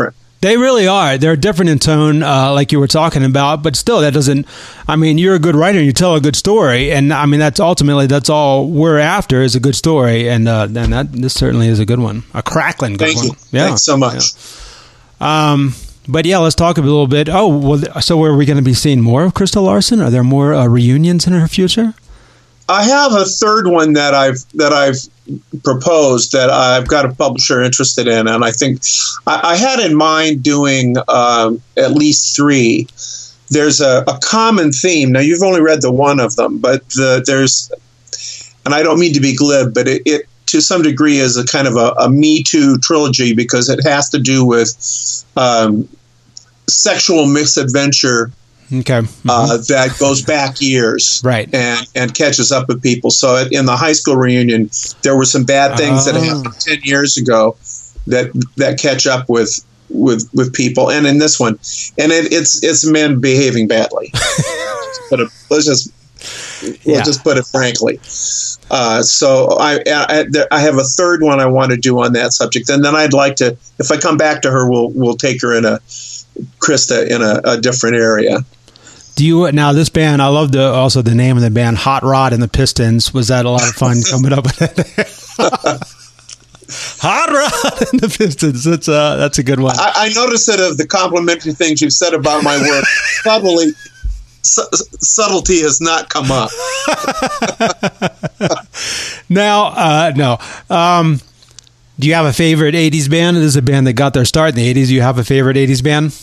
They really are. They're different in tone, uh, like you were talking about, but still, that doesn't. I mean, you're a good writer. And you tell a good story, and I mean, that's ultimately that's all we're after is a good story, and uh, and that this certainly is a good one, a crackling good Thank one. you. Yeah. Thanks so much. Yeah. Um, but yeah, let's talk a little bit. Oh, well, so are we going to be seeing more of Krista Larson? Are there more uh, reunions in her future? I have a third one that I've that I've proposed that I've got a publisher interested in, and I think I, I had in mind doing um, at least three. There's a, a common theme. Now, you've only read the one of them, but the, there's, and I don't mean to be glib, but it, it to some degree is a kind of a, a Me Too trilogy because it has to do with um, sexual misadventure. Okay. Mm-hmm. Uh, that goes back years, right, and and catches up with people. So in the high school reunion, there were some bad things oh. that happened ten years ago that that catch up with with with people. And in this one, and it, it's it's men behaving badly. But let's just we'll yeah. just put it frankly. Uh, so I I, I have a third one I want to do on that subject, and then I'd like to, if I come back to her, we'll we'll take her in a Krista in a, a different area. Do you now this band? I love the also the name of the band, Hot Rod and the Pistons. Was that a lot of fun coming up with that? Hot Rod and the Pistons. That's uh that's a good one. I, I noticed that of the complimentary things you've said about my work, probably su- subtlety has not come up. now, uh, no. Um, do you have a favorite eighties band? This is a band that got their start in the eighties. Do you have a favorite eighties band?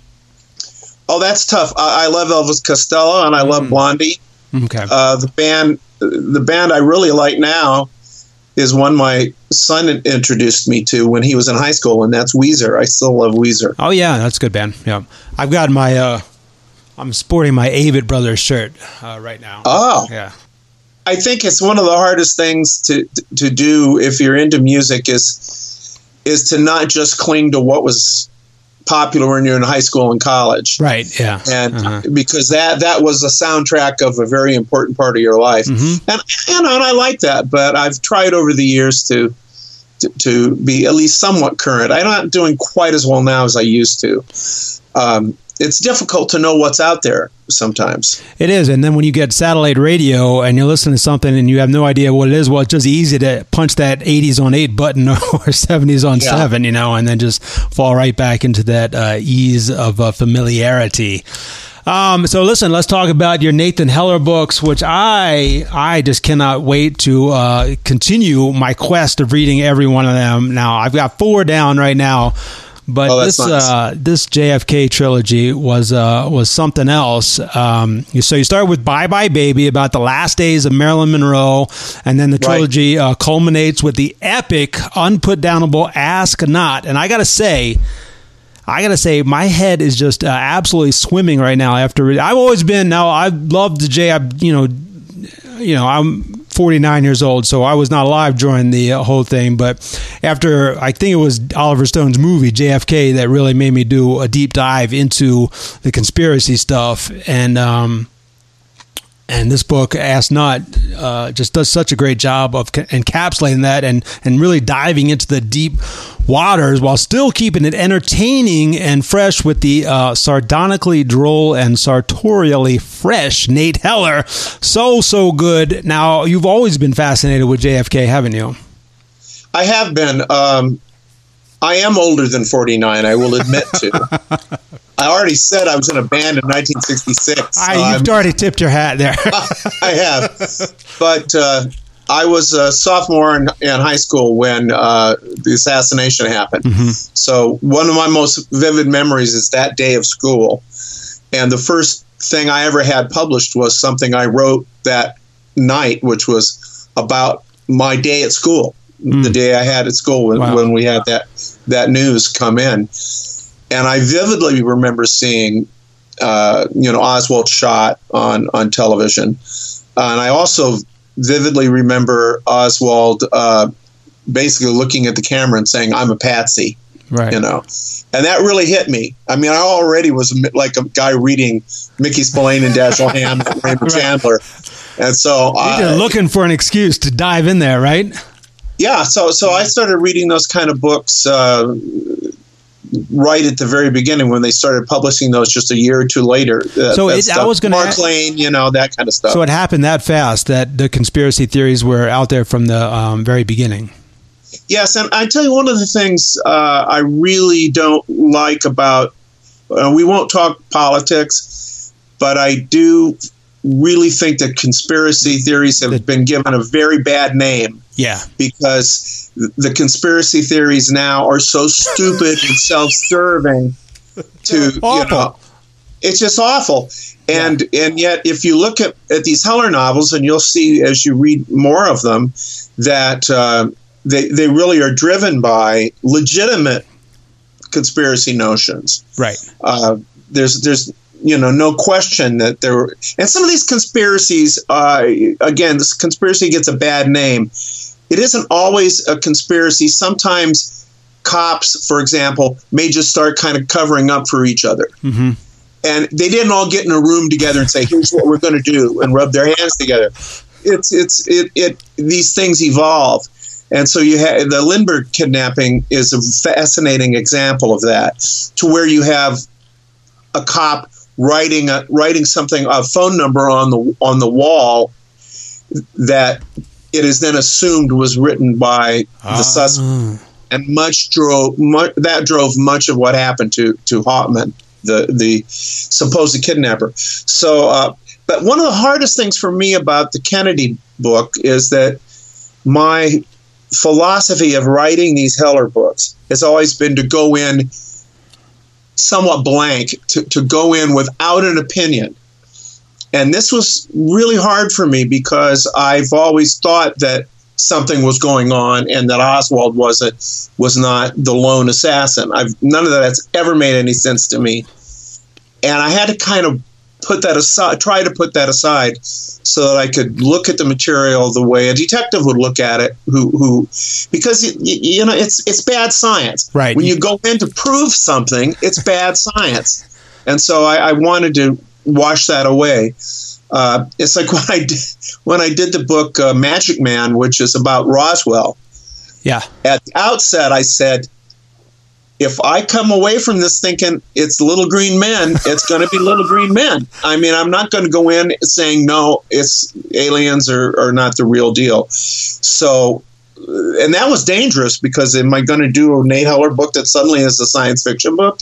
Oh, that's tough. I, I love Elvis Costello and I love Blondie. Okay. Uh, the band, the band I really like now is one my son introduced me to when he was in high school, and that's Weezer. I still love Weezer. Oh yeah, that's a good band. Yeah, I've got my. Uh, I'm sporting my Avett Brothers shirt uh, right now. Oh, yeah. I think it's one of the hardest things to to do if you're into music is is to not just cling to what was popular when you're in high school and college. Right, yeah. And uh-huh. because that that was the soundtrack of a very important part of your life. Mm-hmm. And you know, and I like that, but I've tried over the years to, to to be at least somewhat current. I'm not doing quite as well now as I used to. Um, it's difficult to know what's out there sometimes. It is. And then when you get satellite radio and you're listening to something and you have no idea what it is, well, it's just easy to punch that eighties on eight button or seventies on yeah. seven, you know, and then just fall right back into that uh, ease of uh, familiarity. Um, so listen, let's talk about your Nathan Heller books, which I I just cannot wait to uh, continue my quest of reading every one of them. Now, I've got four down right now. But oh, this nice. uh, this J F K trilogy was uh, was something else. Um, so you start with Bye Bye Baby, about the last days of Marilyn Monroe, and then the trilogy right. uh, culminates with the epic, unputdownable Ask Not. And I gotta say, I gotta say, my head is just uh, absolutely swimming right now. After I've always been now, I love the J. I, you know, you know, I'm forty-nine years old, so I was not alive during the uh, whole thing. But after, I think it was Oliver Stone's movie J F K that really made me do a deep dive into the conspiracy stuff. And um, and this book, Ask Not, uh, just does such a great job of ca- encapsulating that and and really diving into the deep waters while still keeping it entertaining and fresh with the uh, sardonically droll and sartorially fresh Nate Heller. So, so good. Now, you've always been fascinated with J F K, haven't you? I have been. Um, I am older than forty-nine, I will admit to. I already said I was in a band in nineteen sixty-six. So I, you've I'm, already tipped your hat there. I have. But uh, I was a sophomore in, in high school when uh, the assassination happened. Mm-hmm. So one of my most vivid memories is that day of school. And the first thing I ever had published was something I wrote that night, which was about my day at school, mm. the day I had at school when, wow. when we had that, that news come in. And I vividly remember seeing, uh, you know, Oswald shot on, on television. Uh, and I also vividly remember Oswald uh, basically looking at the camera and saying, "I'm a patsy," right? You know, and that really hit me. I mean, I already was like a guy reading Mickey Spillane and Dashiell Hammett and Raymond right. Chandler, and so you're uh, looking for an excuse to dive in there, right? Yeah. So, so I started reading those kind of books. Uh, right at the very beginning when they started publishing those just a year or two later. Uh, So that it- I stuff. was gonna Mark ask- Lane, you know, that kind of stuff. So it happened that fast that the conspiracy theories were out there from the um, very beginning. Yes, and I tell you, one of the things uh, I really don't like about, uh, we won't talk politics, but I do really think that conspiracy theories have been given a very bad name Yeah. because the conspiracy theories now are so stupid and self-serving to, you Awful. know, it's just awful. And and yet, if you look at, at these Heller novels, and you'll see as you read more of them, that uh, they, they really are driven by legitimate conspiracy notions. Right. Uh, there's there's you know no question that there, and some of these conspiracies, uh, again, this conspiracy gets a bad name. It isn't always a conspiracy. Sometimes cops, for example, may just start kind of covering up for each other. Mm-hmm. And they didn't all get in a room together and say, "Here's what we're going to do," and rub their hands together. It's it's it it these things evolve, and so you have the Lindbergh kidnapping is a fascinating example of that, to where you have a cop writing a, writing something a phone number on the on the wall that it is then assumed was written by the suspect, and much drove much, that drove much of what happened to to Hauptmann, the the supposed kidnapper. So, uh, but one of the hardest things for me about the Kennedy book is that my philosophy of writing these Heller books has always been to go in somewhat blank, to, to go in without an opinion. And this was really hard for me because I've always thought that something was going on and that Oswald wasn't was not the lone assassin. I've none of that's ever made any sense to me. And I had to kind of put that aside, try to put that aside so that I could look at the material the way a detective would look at it, who, who because, you, you know, it's it's bad science. Right. When you go in to prove something, it's bad science. And so I, I wanted to wash that away. Uh, it's like when I did, when I did the book uh, Magic Man, which is about Roswell. Yeah. At the outset, I said, if I come away from this thinking it's Little Green Men, it's going to be Little Green Men. I mean, I'm not going to go in saying, no, it's aliens are, are not the real deal. So, and that was dangerous because am I going to do a Nate Heller book that suddenly is a science fiction book?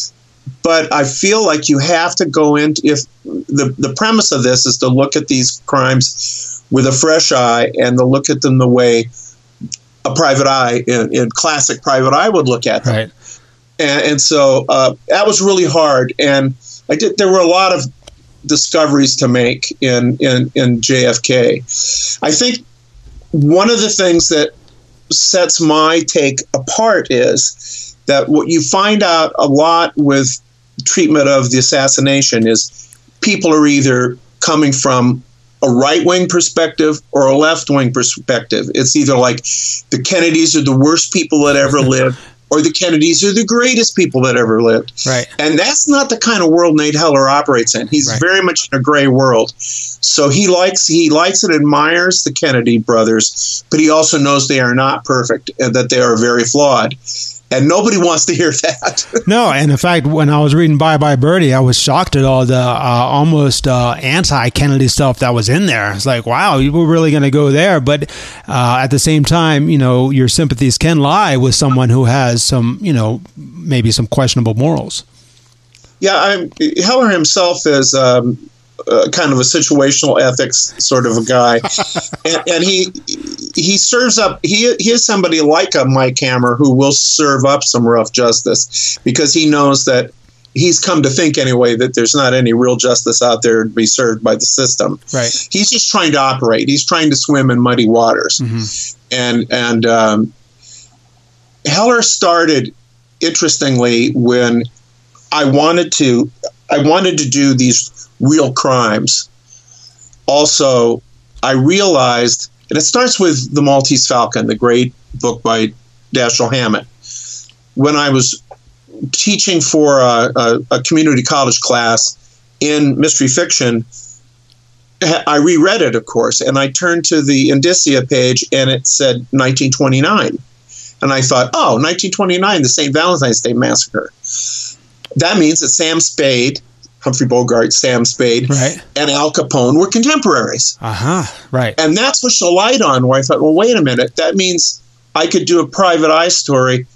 But I feel like you have to go into, if the, the premise of this is to look at these crimes with a fresh eye and to look at them the way a private eye, in, in classic private eye, would look at them. Right. And, and so uh, that was really hard. And I did. There were a lot of discoveries to make in, in, in J F K. I think one of the things that sets my take apart is that what you find out a lot with treatment of the assassination is people are either coming from a right-wing perspective or a left-wing perspective. It's either like the Kennedys are the worst people that ever lived, or the Kennedys are the greatest people that ever lived. Right. And that's not the kind of world Nate Heller operates in. He's Right. very much in a gray world. So he likes he likes and admires the Kennedy brothers, but he also knows they are not perfect and that they are very flawed. And nobody wants to hear that. No, and in fact, when I was reading Bye Bye Birdie, I was shocked at all the uh, almost uh, anti-Kennedy stuff that was in there. It's like, wow, you were really going to go there. But uh, at the same time, you know, your sympathies can lie with someone who has some, you know, maybe some questionable morals. Yeah, I'm, Heller himself is um, uh, kind of a situational ethics sort of a guy, and, and he he serves up. He he is somebody like a Mike Hammer who will serve up some rough justice because he knows that he's come to think anyway that there's not any real justice out there to be served by the system. Right. He's just trying to operate. He's trying to swim in muddy waters, Mm-hmm. and and um, Heller started interestingly when I wanted to I wanted to do these real crimes. Also, I realized, and it starts with The Maltese Falcon, the great book by Dashiell Hammett. When I was teaching for a, a, a community college class in mystery fiction, I reread it, of course, and I turned to the indicia page, and it said nineteen twenty-nine. And I thought, oh, nineteen twenty-nine, the Saint Valentine's Day Massacre. That means that Sam Spade, Humphrey Bogart, Sam Spade, right. and Al Capone were contemporaries. Uh-huh, right. And that switched the light on where I thought, well, wait a minute. That means I could do a private eye story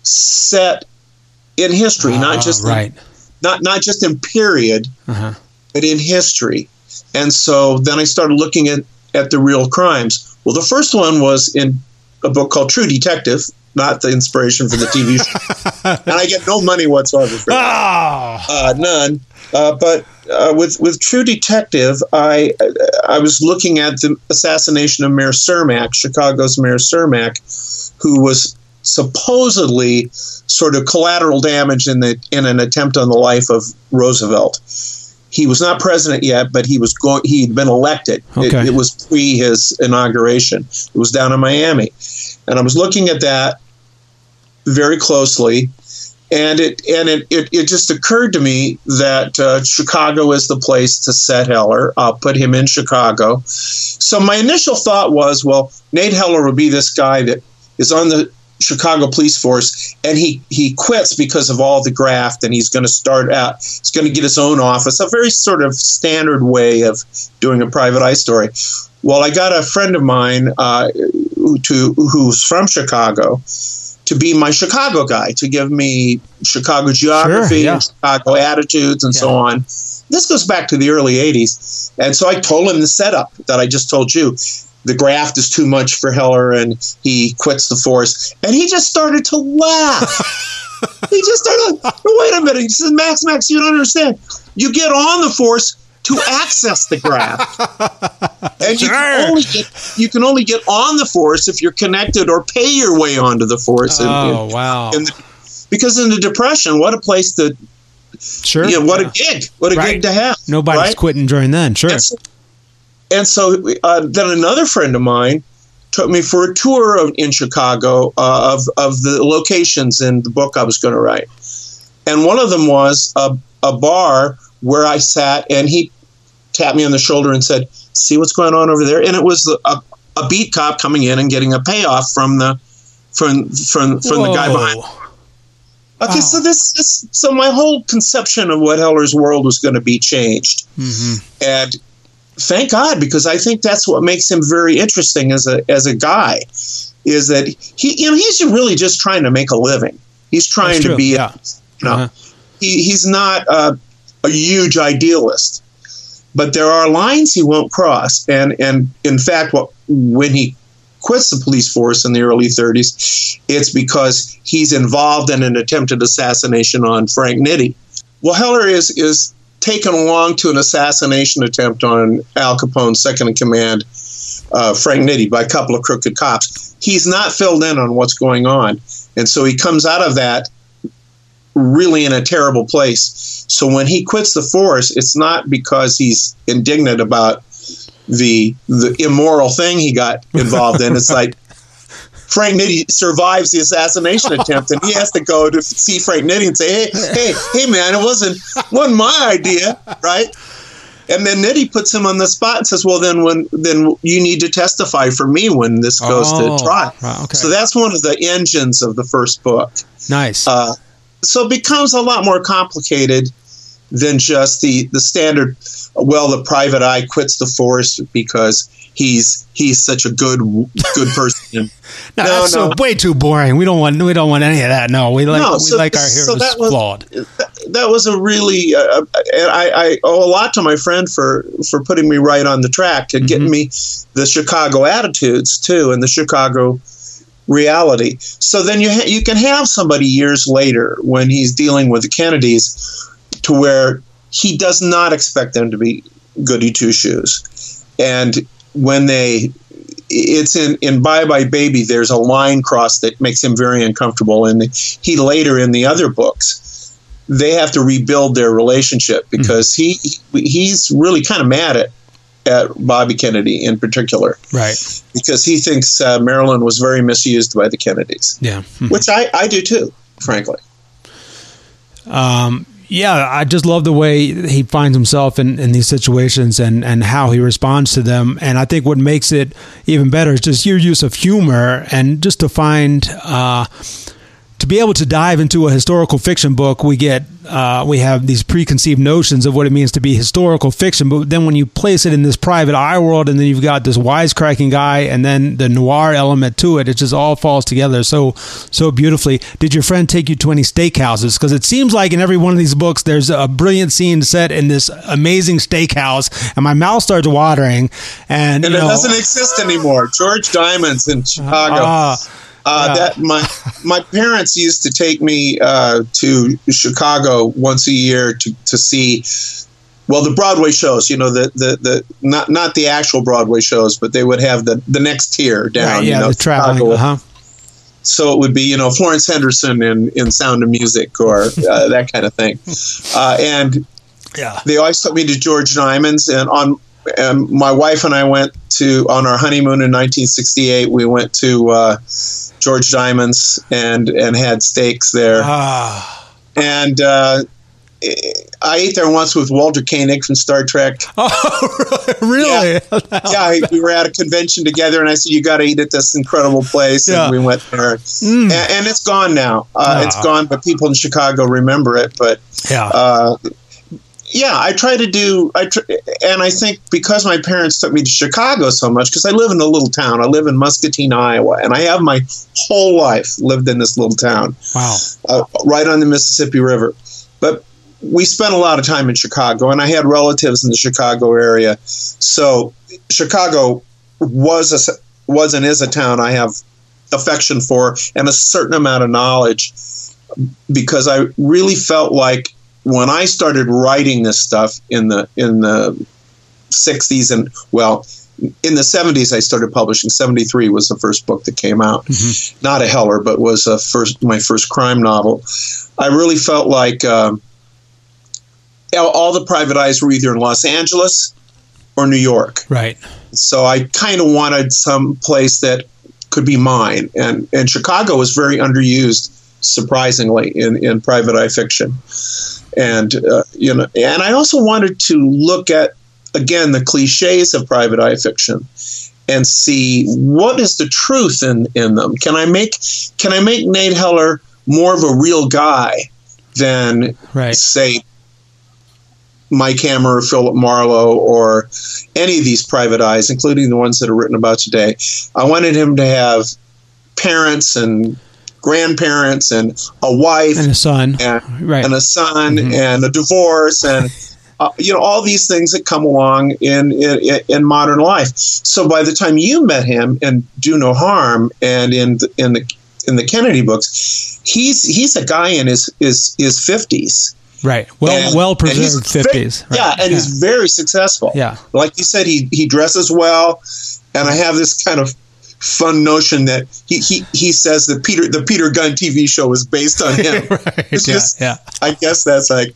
set in history, uh, not just right. in, not not just in period, uh-huh. but in history. And so then I started looking at, at the real crimes. Well, the first one was in a book called True Detective, not the inspiration for the T V show. And I get no money whatsoever for that. Oh. Uh, none. Uh, but uh, with with True Detective, I I was looking at the assassination of Mayor Cermak, Chicago's Mayor Cermak, who was supposedly sort of collateral damage in the in an attempt on the life of Roosevelt. He was not president yet, but he was going. He'd been elected. Okay. It, it was pre his inauguration. It was down in Miami, and I was looking at that very closely, and it and it it, it just occurred to me that uh, Chicago is the place to set Heller. I'll put him in Chicago. So my initial thought was, well, Nate Heller would be this guy that is on the Chicago police force, and he, he quits because of all the graft, and he's going to start out, he's going to get his own office, a very sort of standard way of doing a private eye story. Well, I got a friend of mine uh, to who's from Chicago to be my Chicago guy, to give me Chicago geography, sure, yeah. and Chicago attitudes, and yeah. so on. This goes back to the early eighties, and so I told him the setup that I just told you. The graft is too much for Heller, and he quits the force. And he just started to laugh. He just started, like, wait a minute. He says, Max, Max, you don't understand. You get on the force to access the graft. And you, sure. can only get, you can only get on the force if you're connected or pay your way onto the force. Oh, in, in, wow. In the, because in the Depression, what a place to, sure. you know, what yeah. a gig. What a right. gig to have. Nobody's right? quitting during then, sure. And so, And so uh, then another friend of mine took me for a tour of, in Chicago uh, of, of the locations in the book I was going to write. And one of them was a, a bar where I sat, and he tapped me on the shoulder and said, see what's going on over there? And it was a, a beat cop coming in and getting a payoff from the from from, from the guy behind. Okay, wow. so this, this so my whole conception of what Heller's world was going to be changed. Mm-hmm. And thank God, because I think that's what makes him very interesting as a as a guy, is that he you know he's really just trying to make a living. He's trying to be, yeah. you know, uh-huh. he, he's not a, a huge idealist, but there are lines he won't cross. And and in fact, what when he quits the police force in the early thirties, it's because he's involved in an attempted assassination on Frank Nitti. Well, Heller is is. taken along to an assassination attempt on Al Capone's second in command, uh, Frank Nitti, by a couple of crooked cops. He's not filled in on what's going on. And so he comes out of that really in a terrible place. So when he quits the force, it's not because he's indignant about the the immoral thing he got involved in. It's like Frank Nitti survives the assassination attempt, and he has to go to see Frank Nitti and say, hey, hey, hey, man, it wasn't, wasn't my idea, right? And then Nitti puts him on the spot and says, well, then when then you need to testify for me when this goes oh, to trial. Right, okay. So that's one of the engines of the first book. Nice. Uh, so it becomes a lot more complicated than just the, the standard, well, the private eye quits the force because he's he's such a good good person. no, no, that's no. so way too boring. We don't want we don't want any of that. No, we like no, we so, like our heroes so that was, flawed. That, that was a really, uh, and I, I owe a lot to my friend for for putting me right on the track and mm-hmm. getting me the Chicago attitudes too, and the Chicago reality. So then you ha- you can have somebody years later when he's dealing with the Kennedys, to where he does not expect them to be goody two shoes, and when they, it's in, in Bye Bye Baby, there's a line crossed that makes him very uncomfortable. And he later in the other books, they have to rebuild their relationship because mm-hmm. he he's really kind of mad at, at Bobby Kennedy in particular. Right. Because he thinks uh, Maryland was very misused by the Kennedys. Yeah. Mm-hmm. Which I, I do too, frankly. Um, Yeah, I just love the way he finds himself in, in these situations and, and how he responds to them. And I think what makes it even better is just your use of humor and just to find, uh, to be able to dive into a historical fiction book, we get, uh, we have these preconceived notions of what it means to be historical fiction. But then when you place it in this private eye world and then you've got this wisecracking guy and then the noir element to it, it just all falls together so, so beautifully. Did your friend take you to any steakhouses? Because it seems like in every one of these books, there's a brilliant scene set in this amazing steakhouse and my mouth starts watering. And, and you it know, doesn't exist anymore. George Diamonds in Chicago. Uh, Uh, Yeah. that my my parents used to take me uh, to Chicago once a year to, to see, well, the Broadway shows. You know, the, the, the not not the actual Broadway shows, but they would have the, the next tier down. right, yeah, you know, the traveling. Chicago. Uh-huh. So it would be, you know, Florence Henderson in, in Sound of Music or uh, that kind of thing. Uh, and Yeah. they always took me to George Diamonds, and on and my wife and I went to on our honeymoon in nineteen sixty-eight. We went to uh, George Diamonds and and had steaks there, Ah. and uh, I ate there once with Walter Koenig from Star Trek. Oh, really? Yeah, we were at a convention together, and I said, "You got to eat at this incredible place." Yeah. And we went there, Mm. and, and it's gone now. Uh, Ah. It's gone, but people in Chicago remember it. But Yeah. uh, yeah, I try to do, I tr- and I think because my parents took me to Chicago so much, because I live in a little town. I live in Muscatine, Iowa, and I have my whole life lived in this little town, Wow. uh, right on the Mississippi River. But we spent a lot of time in Chicago, and I had relatives in the Chicago area. So Chicago was a, was and is a town I have affection for and a certain amount of knowledge, because I really felt like when I started writing this stuff in the in the sixties, and well, in the seventies, I started publishing. seventy-three was the first book that came out. Mm-hmm. Not a Heller, but was a first my first crime novel. I really felt like um, all the private eyes were either in Los Angeles or New York. Right. So I kind of wanted some place that could be mine, and and Chicago was very underused, surprisingly, in, in private eye fiction. And uh, you know, and I also wanted to look at, again, the cliches of private eye fiction and see what is the truth in, in them. Can I make can I make Nate Heller more of a real guy than, Right. say, Mike Hammer, or Philip Marlowe, or any of these private eyes, including the ones that are written about today? I wanted him to have parents and grandparents and a wife And a son. and, Right. and a son Mhm. and a divorce and uh, you know, all these things that come along in, in in modern life. So by the time you met him in Do No Harm and in the, in the in the Kennedy books, he's he's a guy in his his his fifties. Right. Well, And- well and he's preserved very- fifties. Right. Yeah, and he's very successful. Yeah. Like you said, he he dresses well, and I have this kind of fun notion that he he, he says that Peter the Peter Gunn T V show is based on him. Right. It's Yeah. just- Yeah. I guess that's like,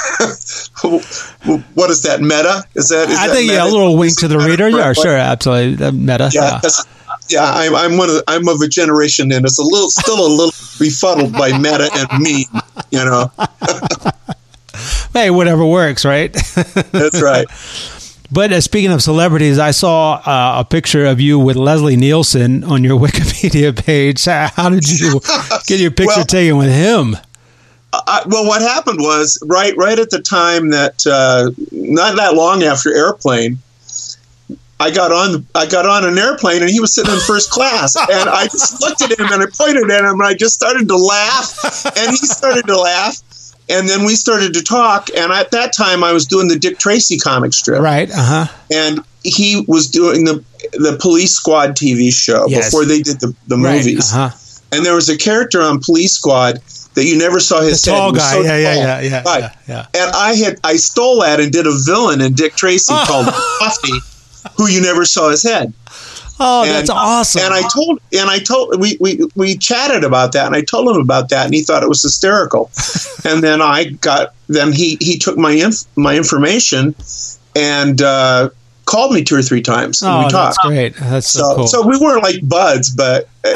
what is that, meta? Is that? Is I that think meta? yeah, a little wink Is to it the meta? reader. Yeah, Right. sure, absolutely. The meta. Yeah, Yeah. 'cause- yeah. I'm I'm one of the, I'm of a generation, and it's a little still a little befuddled by meta and meme. You know, Hey, whatever works, right? that's right. But uh, speaking of celebrities, I saw uh, a picture of you with Leslie Nielsen on your Wikipedia page. How did you get your picture Well- taken with him? I, well, what happened was right right at the time that uh, not that long after Airplane, I got on I got on an airplane and he was sitting in first class, and I just looked at him and I pointed at him and I just started to laugh, and he started to laugh, and then we started to talk. And at that time, I was doing the Dick Tracy comic strip, Right. Uh huh. and he was doing the the Police Squad T V show Yes. before they did the the Right. movies. Uh huh. And there was a character on Police Squad that you never saw his The head. tall He was guy. so Yeah, yeah, tall. yeah, yeah, Right. yeah, yeah. And I had I stole that and did a villain in Dick Tracy called Puffy, who you never saw his head. Oh, And- that's awesome. And I told and I told we, we we chatted about that, and I told him about that, and he thought it was hysterical. And then I got then he he took my inf- my information and uh, called me two or three times, and oh, we that's talked. great. That's so, So, cool. so we weren't like buds, but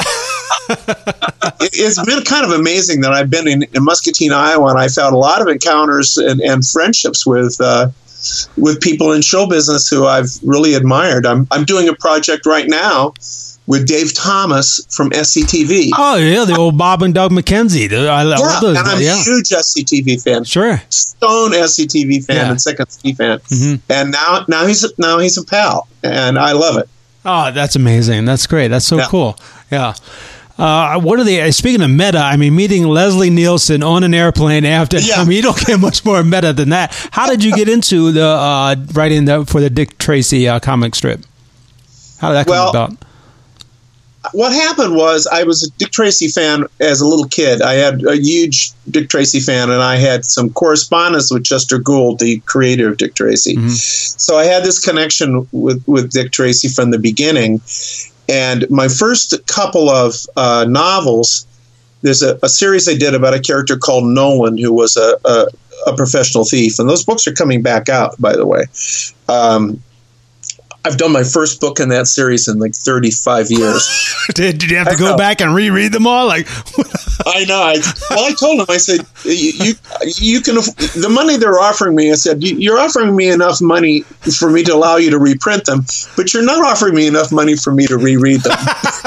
it, it's been kind of amazing that I've been in, in Muscatine, Iowa, and I found a lot of encounters and, and friendships with uh, with people in show business who I've really admired. I'm I'm doing a project right now with Dave Thomas from S C T V. Oh, yeah, the old Bob and Doug McKenzie. The- I love Yeah, those and guys, I'm yeah. a huge S C T V fan. Sure. Stone S C T V fan Yeah. and Second City fan. Mhm. And now now he's a, now he's a pal, and I love it. Oh, that's amazing. That's great. That's so Yeah. cool. Yeah. Uh, what are the, speaking of meta, I mean, meeting Leslie Nielsen on an airplane after, Yeah. I mean, you don't get much more meta than that. How did you get into the uh, writing the, for the Dick Tracy uh, comic strip? How did that come Well, about? What happened was I was a Dick Tracy fan as a little kid. I had a huge Dick Tracy fan, and I had some correspondence with Chester Gould, the creator of Dick Tracy. So I had this connection with, with Dick Tracy from the beginning. And my first couple of uh, novels, there's a, a series I did about a character called Nolan, who was a, a, a professional thief. And those books are coming back out, by the way. Um, I've done my first book in that series in like thirty-five years. Did, did you have to I go know. back and reread them all? Like, I know. I, well, I told him, I said, you, you, you can, aff- the money they're offering me, I said, "You- you're offering me enough money for me to allow you to reprint them, but you're not offering me enough money for me to reread them."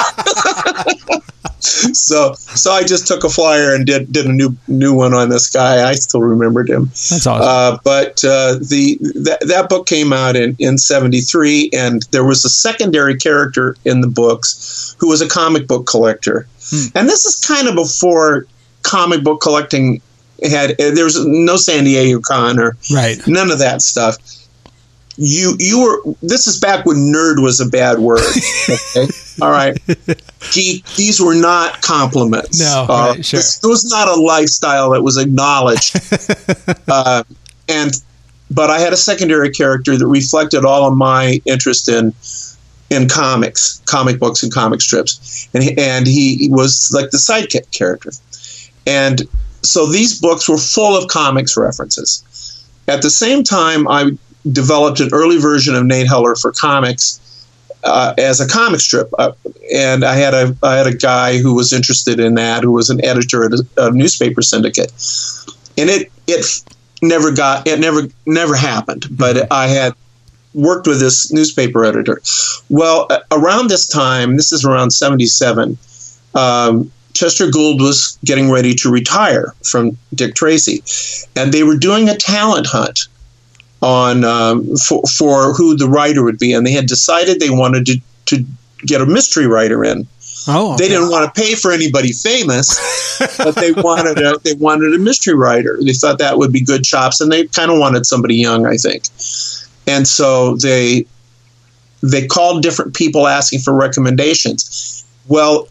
so, so I just took a flyer and did, did a new, new one on this guy. I still remembered him. that's awesome. Uh, but uh, the that, that book came out in, in seventy-three, and there was a secondary character in the books who was a comic book collector. And this is kind of before comic book collecting had, there was no San Diego Con or Right. none of that stuff. You you were, this is back when nerd was a bad word. Okay? All right. Geek, these were not compliments. No, Uh, right, sure. This was not a lifestyle that was acknowledged. uh, and but I had a secondary character that reflected all of my interest in in comics, comic books, and comic strips, and he, and he was like the sidekick character. And so these books were full of comics references. At the same time, I developed an early version of Nate Heller for comics uh, as a comic strip, uh, and I had a I had a guy who was interested in that, who was an editor at a, a newspaper syndicate, and it it never got it never never happened. But I had worked with this newspaper editor. Well, uh, around this time, this is around seventy-seven, um, Chester Gould was getting ready to retire from Dick Tracy, and they were doing a talent hunt on um, for, for who the writer would be, and they had decided they wanted to, to get a mystery writer in. Oh, They okay. didn't want to pay for anybody famous, but they wanted a they wanted a mystery writer. They thought that would be good chops, and they kind of wanted somebody young, I think. And so they they called different people asking for recommendations. Well,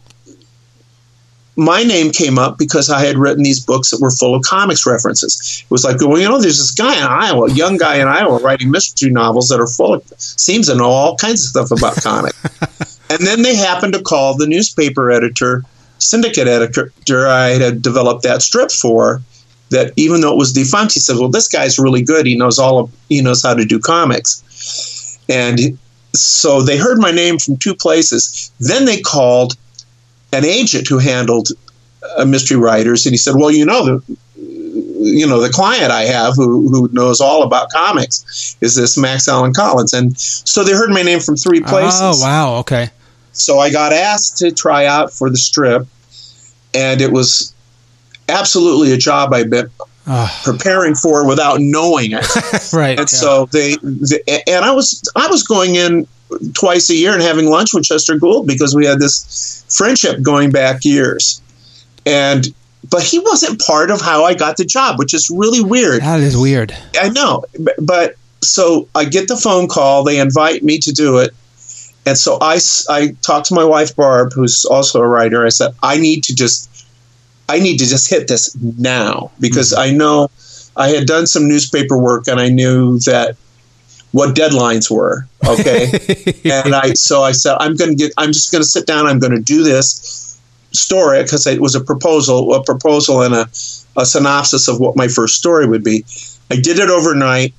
my name came up because I had written these books that were full of comics references. It was like, well, you know, there's this guy in Iowa, a young guy in Iowa, writing mystery novels that are full of, seems to know all kinds of stuff about comics. And then they happened to call the newspaper editor, syndicate editor I had developed that strip for, that even though it was defunct, he said, well, this guy's really good. He knows all of, he knows how to do comics. And so they heard my name from two places. Then they called an agent who handled uh, mystery writers, and he said, well, you know, the, you know, the client I have who, who knows all about comics is this Max Allan Collins. And so they heard my name from three places. Oh, wow. Okay. So I got asked to try out for the strip, and it was absolutely a job I've been Ah. preparing for without knowing it. Right. And yeah. so they, they, and I was, I was going in twice a year and having lunch with Chester Gould because we had this friendship going back years. And, but he wasn't part of how I got the job, which is really weird. That is weird. I know, but, but so I get the phone call, they invite me to do it. And so I, I talked to my wife, Barb, who's also a writer. I said, I need to just, I need to just hit this now because I know I had done some newspaper work and I knew that what deadlines were. Okay. And I, so I said, I'm going to get, I'm just going to sit down. I'm going to do this story because it was a proposal, a proposal and a, a synopsis of what my first story would be. I did it overnight.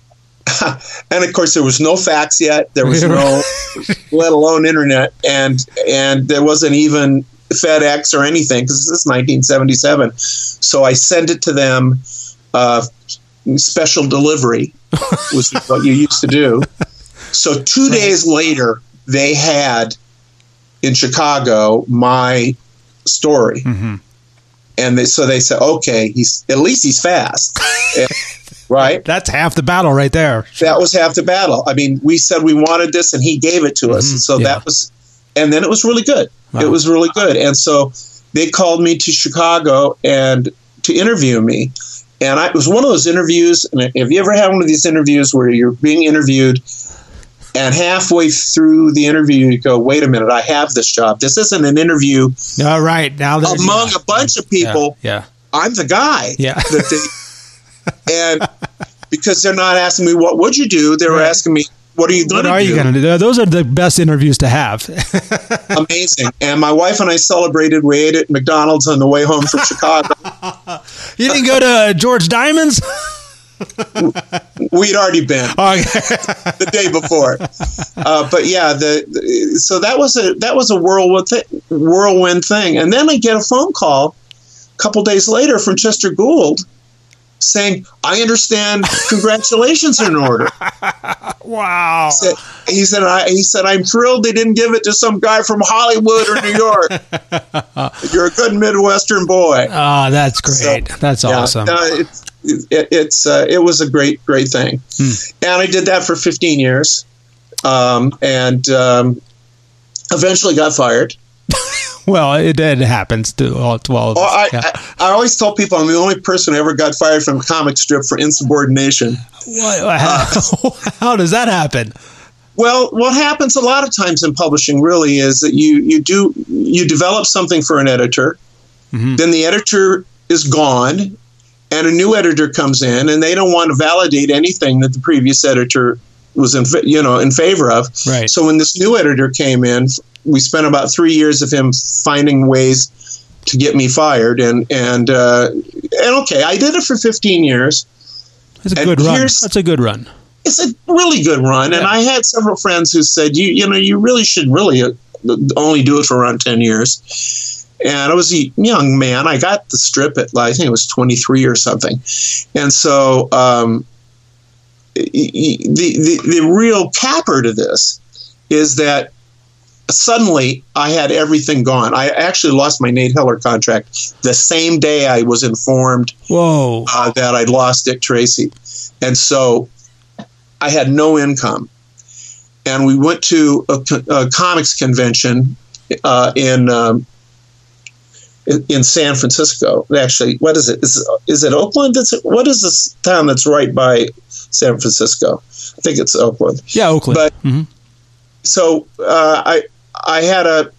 And of course there was no fax yet. There was no, let alone internet. And, and there wasn't even FedEx or anything because this is nineteen seventy-seven. So I sent it to them, uh, special delivery, was what you used to do. So two days later, they had in Chicago my story. Mm-hmm. And they, so they said, okay, he's at least he's fast. And, right? That's half the battle right there. That was half the battle. I mean, we said we wanted this and he gave it to us. Mm-hmm. So yeah. that was, and then it was really good. Wow. It was really good. And so they called me to Chicago and to interview me. And I, it was one of those interviews. And have you ever had one of these interviews where you're being interviewed and halfway through the interview, you go, wait a minute, I have this job. This isn't an interview. All right. Now there's among yeah. a bunch of people. Yeah. yeah. I'm the guy. Yeah. That they, and because they're not asking me, what would you do? They were right. asking me, what are you going to do? What are you going to do? Those are the best interviews to have. Amazing. And my wife and I celebrated. We ate at McDonald's on the way home from Chicago. You didn't go to George Diamond's? We'd already been okay. the day before, uh, but yeah, the, the so that was a that was a whirlwind th- whirlwind thing, and then I get a phone call a couple days later from Chester Gould saying, "I understand, congratulations are in order." Wow! He said, he said, I, he said, "I'm thrilled they didn't give it to some guy from Hollywood or New York. You're a good Midwestern boy." Oh, that's great! So, that's yeah, awesome. Uh, it's, It, it's uh, it was a great great thing, hmm. and I did that for fifteen years, um, and um, eventually got fired. Well, it, it happens to all twelve. Oh, I, yeah. I, I always tell people I'm the only person who ever got fired from a comic strip for insubordination. What, how, uh, how does that happen? Well, what happens a lot of times in publishing really is that you you do you develop something for an editor, mm-hmm. then the editor is gone. And a new editor comes in, and they don't want to validate anything that the previous editor was in, you know, in favor of. Right. So when this new editor came in, we spent about three years of him finding ways to get me fired. And and uh, and okay, I did it for fifteen years. That's a good run. That's a good run. It's a really good run. Yeah. And I had several friends who said, you you know, you really should really only do it for around ten years. And I was a young man. I got the strip at, I think it was twenty-three or something. And so um, the, the the real capper to this is that suddenly I had everything gone. I actually lost my Nate Heller contract the same day I was informed Whoa. Uh, that I'd lost Dick Tracy. And so I had no income. And we went to a, a comics convention uh, in... Um, in San Francisco. Actually, what is it? Is, is it Oakland? Is it, what is this town that's right by San Francisco? I think it's Oakland. Yeah, Oakland. But mm-hmm. so uh, I I had a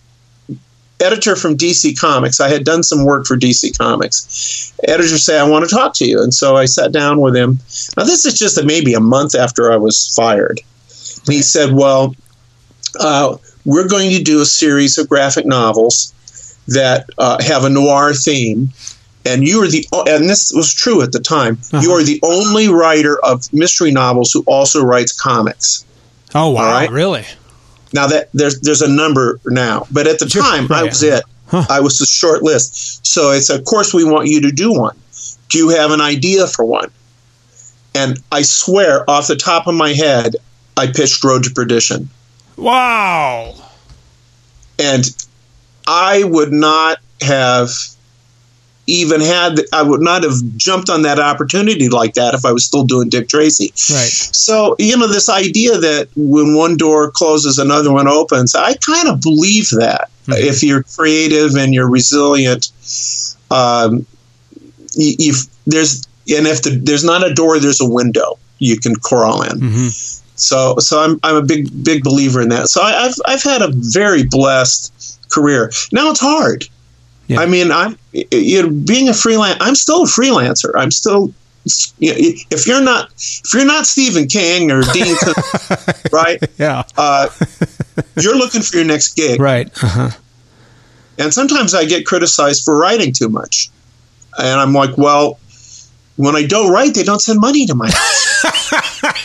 editor from D C Comics. I had done some work for D C Comics. Editor say, I want to talk to you. And so I sat down with him. Now, this is just a, maybe a month after I was fired. And he said, well, uh, we're going to do a series of graphic novels that uh, have a noir theme, and you are the and this was true at the time. Uh-huh. You are the only writer of mystery novels who also writes comics. Oh wow! Right? Really? Now that there's there's a number now, but at the sure. time right. I was it. Huh. I was the short list. So it's of course we want you to do one. Do you have an idea for one? And I swear, off the top of my head, I pitched Road to Perdition. Wow! And I would not have even had, I would not have jumped on that opportunity like that if I was still doing Dick Tracy. Right. So, you know, this idea that when one door closes, another one opens, I kind of believe that. Mm-hmm. If you're creative and you're resilient, um, you, you've, there's, and if the, there's not a door, there's a window you can crawl in. Mm-hmm. So, so I'm I'm a big big believer in that. So I, I've I've had a very blessed career. Now it's hard. Yeah. I mean, I'm you know, being a freelance. I'm still a freelancer. I'm still, you know, if you're not if you're not Stephen King or Dean, right? Yeah. Uh, you're looking for your next gig, right? Uh-huh. And sometimes I get criticized for writing too much, and I'm like, well, when I don't write, they don't send money to my house.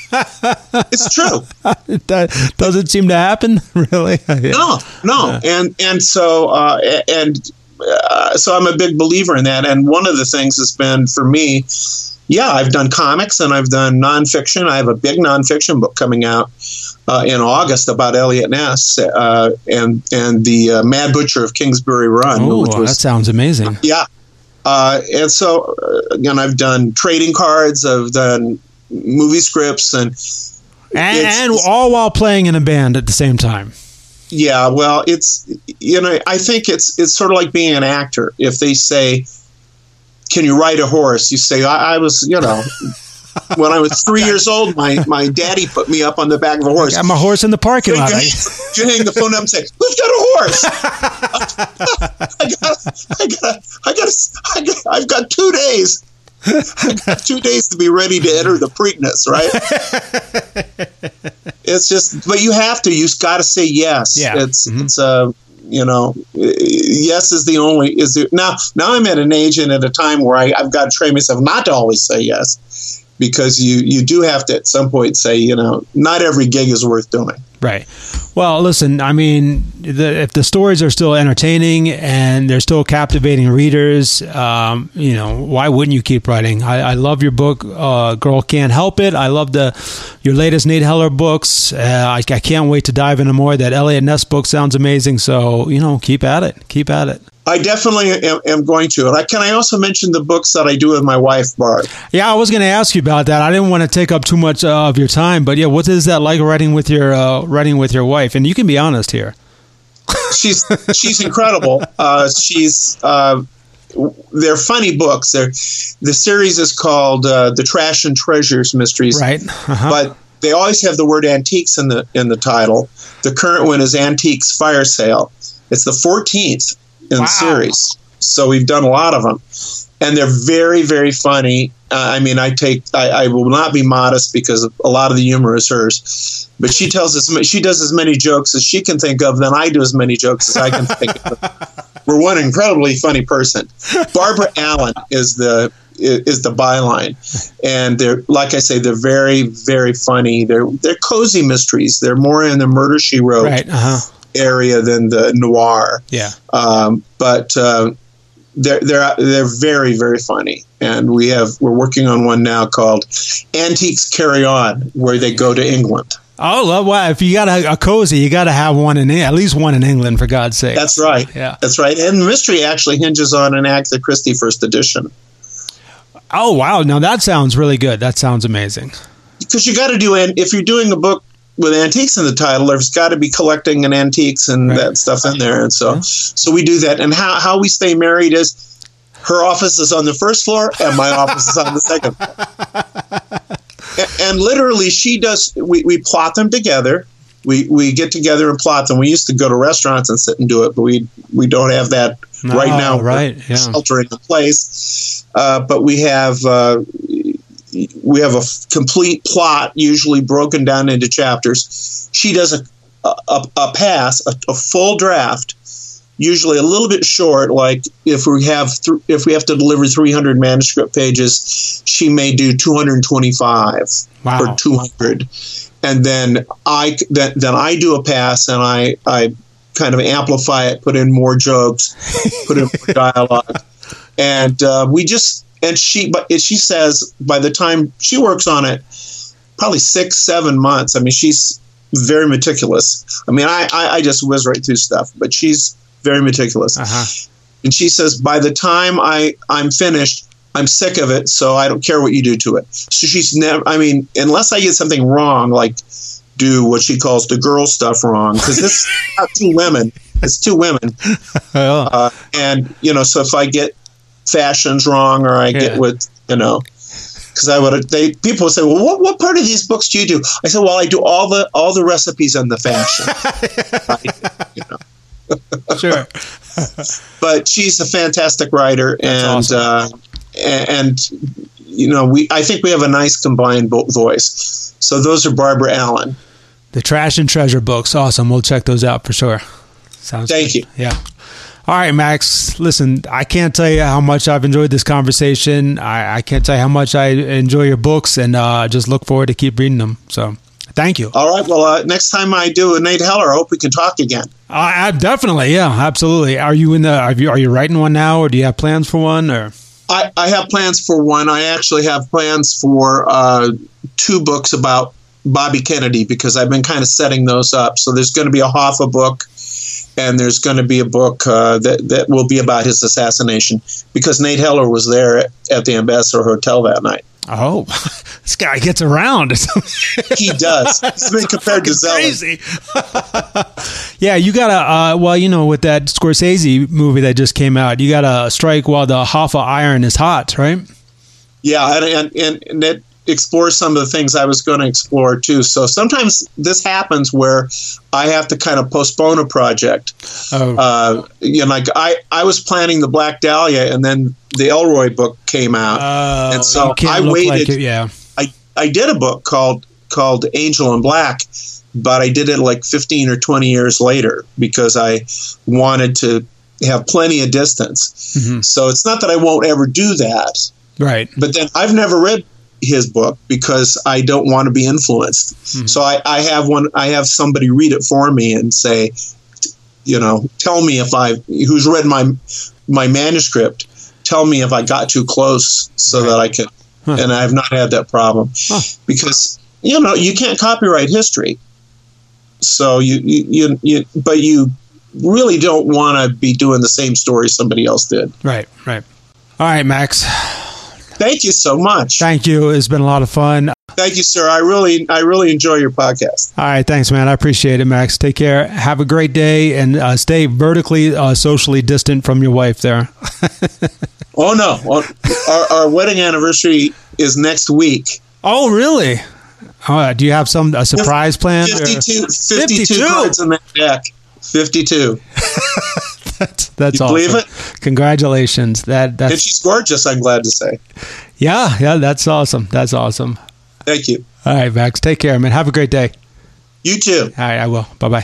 It's true. That doesn't seem to happen, really. No, no, Yeah. and and so uh, and uh, so I'm a big believer in that. And one of the things has been for me, yeah, I've done comics and I've done nonfiction. I have a big nonfiction book coming out uh, in August about Elliot Ness uh, and and the uh, Mad Butcher of Kingsbury Run. Oh, which was, that sounds amazing. yeah. Uh, and so, uh, again, I've done trading cards, I've done movie scripts, and And, It's- and all while playing in a band at the same time. yeah, well, it's, you know, I think it's it's sort of like being an actor. If they say, "Can you ride a horse?" You say, "I, I was, you know, when I was three years old, my, my daddy put me up on the back of a horse." Got my horse in the parking You, lot. you hang the phone up and say, "Who's got a horse?" I got, I got, I got, I got, I've got two days. I got two days to be ready to enter the Preakness, right? It's just, but you have to. You've got to say yes. Yeah. It's, it's uh, you know, yes is the only is the, now. Now I'm at an age and at a time where I, I've got to train myself not to always say yes, because you you do have to at some point say, you know, not every gig is worth doing. Right. Well, listen, I mean, the, if the stories are still entertaining and they're still captivating readers, um, you know, why wouldn't you keep writing? I, I love your book, uh, Girl Can't Help It. I love the your latest Nate Heller books. Uh, I, I can't wait to dive into more. That Elliot Ness book sounds amazing. So, you know, keep at it. Keep at it. I definitely am, am going to. And I, can I also mention the books that I do with my wife, Barb? Yeah, I was going to ask you about that. I didn't want to take up too much uh, of your time, but yeah, what is that like writing with your uh, writing with your wife? And you can be honest here. She's she's incredible. Uh, she's uh, they're funny books. They're, the series is called uh, The Trash and Treasures Mysteries, Right. Uh-huh. but they always have the word antiques in the in the title. The current one is Antiques Fire Sale. It's the fourteenth in Wow. the series, so we've done a lot of them, and they're very, very funny. Uh, I mean, I take I, I will not be modest because a lot of the humor is hers, but she tells us she does as many jokes as she can think of, then I do as many jokes as I can think of. We're one incredibly funny person. Barbara Allen is the is the byline, and they're, like I say, they're very, very funny. They're they're cozy mysteries. They're more in the Murder, She Wrote Right. Uh-huh. area than the noir. Yeah. Um, but uh, they're they're they're very, very funny, and we have we're working on one now called Antiques Carry On, where they go to England. Oh, well, if you got a, a cozy, you got to have one in at least one in England, for God's sake. That's right. Yeah. That's right. And the mystery actually hinges on an Agatha Christie first edition. Oh, wow. Now that sounds really good. That sounds amazing. Because you got to do, and if you're doing a book with antiques in the title, there's got to be collecting and antiques and Right. that stuff in there. And so, so we do that. And how, how we stay married is her office is on the first floor and my office is on the second floor. And, and literally, she does. We, we plot them together. We we get together and plot them. We used to go to restaurants and sit and do it, but we we don't have that No, right now. right, We're yeah. sheltering in place. Uh, but we have uh, we have a f- complete plot, usually broken down into chapters. She does a a, a pass, a, a full draft, usually a little bit short. Like if we have th- if we have to deliver three hundred manuscript pages, she may do two hundred twenty-five Wow. or two hundred, and then I then, then I do a pass and I I kind of amplify it, put in more jokes, put in more dialogue, and uh, we just and she but she says by the time she works on it, probably six seven months. I mean, she's very meticulous. I mean, I I, I just whiz right through stuff, but she's very meticulous. Uh-huh. And she says, by the time I, I'm finished, I'm sick of it, so I don't care what you do to it. So she's never, I mean, unless I get something wrong, like do what she calls the girl stuff wrong, because this is not two women, it's two women. Oh. Uh, and, you know, so if I get fashions wrong or I Yeah. get what, you know, because I would, they people would say, well, what, what part of these books do you do? I said, well, I do all the all the recipes and the fashion. Right? You know. Sure. But she's a fantastic writer, and awesome. uh, and you know, we I think we have a nice combined vo- voice. So those are Barbara Allen. The Trash and Treasure books. Awesome. We'll check those out for sure. Sounds Thank good. you. Yeah. All right, Max. Listen, I can't tell you how much I've enjoyed this conversation. I, I can't tell you how much I enjoy your books, and uh, just look forward to keep reading them. So, thank you. All right. Well, uh, next time I do a Nate Heller, I hope we can talk again. Uh, I, definitely, yeah, absolutely. Are you in the? Are you are you writing one now, or do you have plans for one? Or I, I have plans for one. I actually have plans for uh, two books about Bobby Kennedy because I've been kind of setting those up. So there's going to be a Hoffa book. And there's going to be a book uh, that, that will be about his assassination because Nate Heller was there at, at the Ambassador Hotel that night. Oh, this guy gets around. He does. He's been compared to Zellin. Crazy. Yeah, you got to, uh, well, you know, with that Scorsese movie that just came out, you got to strike while the Hoffa iron is hot, right? Yeah, and, and, and, and it explores some of the things I was going to explore too. So sometimes this happens where I have to kind of postpone a project. Oh. Uh, you know, like I, I was planning the Black Dahlia, and then the Elroy book came out, Oh, and so you can't I look waited. like it, yeah. I, I did a book called called Angel in Black, but I did it like fifteen or twenty years later because I wanted to have plenty of distance. Mm-hmm. So it's not that I won't ever do that, Right. but then I've never read his book because I don't want to be influenced. Mm-hmm. So I, I have one. I have somebody read it for me and say, you know, tell me if I who's read my my manuscript. Tell me if I got too close so right. that I can. Huh. And I have not had that problem huh. because you know you can't copyright history. So you you, you you but you really don't want to be doing the same story somebody else did. Right. Right. All right, Max. Thank you so much. Thank you. It's been a lot of fun. Thank you, sir. I really, I really enjoy your podcast. All right. Thanks, man. I appreciate it, Max. Take care. Have a great day and uh, stay vertically, uh, socially distant from your wife there. Oh, no. Well, our, our wedding anniversary is next week. Oh, really? Uh, do you have some a surprise plan? fifty-two, fifty-two, fifty-two cards in that deck. fifty-two. That's, that's you awesome. believe it? Congratulations. That that's and she's gorgeous, I'm glad to say. Yeah, yeah, that's awesome. That's awesome. Thank you. All right, Max. Take care, man. Have a great day. You too. All right, I will. Bye-bye.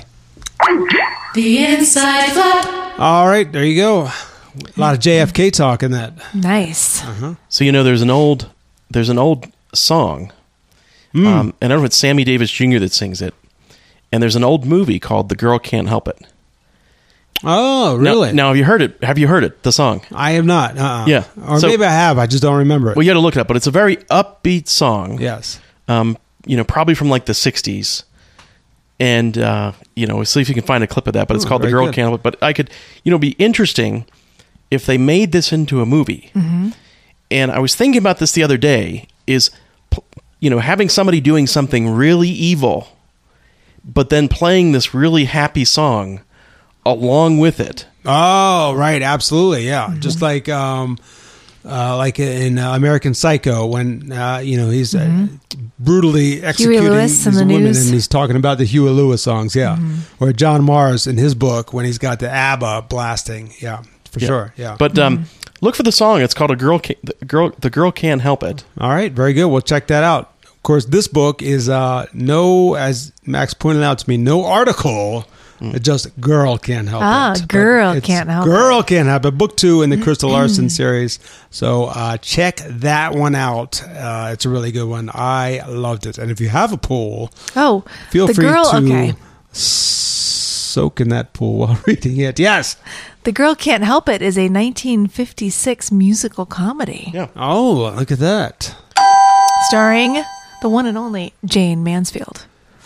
The Inside Flap. All right, there you go. A lot of J F K talk in that. Nice. Uh-huh. So you know, there's an old, there's an old song, Mm. um, and I don't know if it's Sammy Davis Junior that sings it, and there's an old movie called "The Girl Can't Help It." Oh, really? Now, now have you heard it? Have you heard it? The song? I have not. Uh-uh. Yeah. Or So- maybe I have. I just don't remember it. Well, you got to look it up, but it's a very upbeat song. Yes. Um, you know, probably from like the sixties. And, uh, you know, see if you can find a clip of that, but it's Ooh, called The very Girl good. Can't Help It. But I could, you know, be interesting if they made this into a movie. Mm-hmm. And I was thinking about this the other day is, you know, having somebody doing something really evil, but then playing this really happy song along with it. Oh, right. Absolutely. Yeah. Mm-hmm. Just like, um, uh, like in uh, American Psycho, when uh, you know he's uh, mm-hmm. brutally executing Lewis these in the women, news. and he's talking about the Huey Lewis songs. Yeah, mm-hmm. or John Mars in his book when he's got the ABBA blasting. Yeah, for yeah. sure. Yeah, but um, Mm-hmm. look for the song. It's called "A Girl." Can- the girl, the girl can't help it. all right, very good. We'll check that out. Of course, this book is uh, no, as Max pointed out to me, no article. Mm. Just Girl Can't Help Ah, It. Girl But it's Can't Help Girl It. Can't Help It. Book two in the Crystal Larson series. So uh, check that one out. Uh, it's a really good one. I loved it. And if you have a pool, Oh, feel the free girl. to Okay, soak in that pool while reading it. Yes. The Girl Can't Help It is a nineteen fifty-six musical comedy Yeah. Oh, look at that. starring the one and only Jane Mansfield.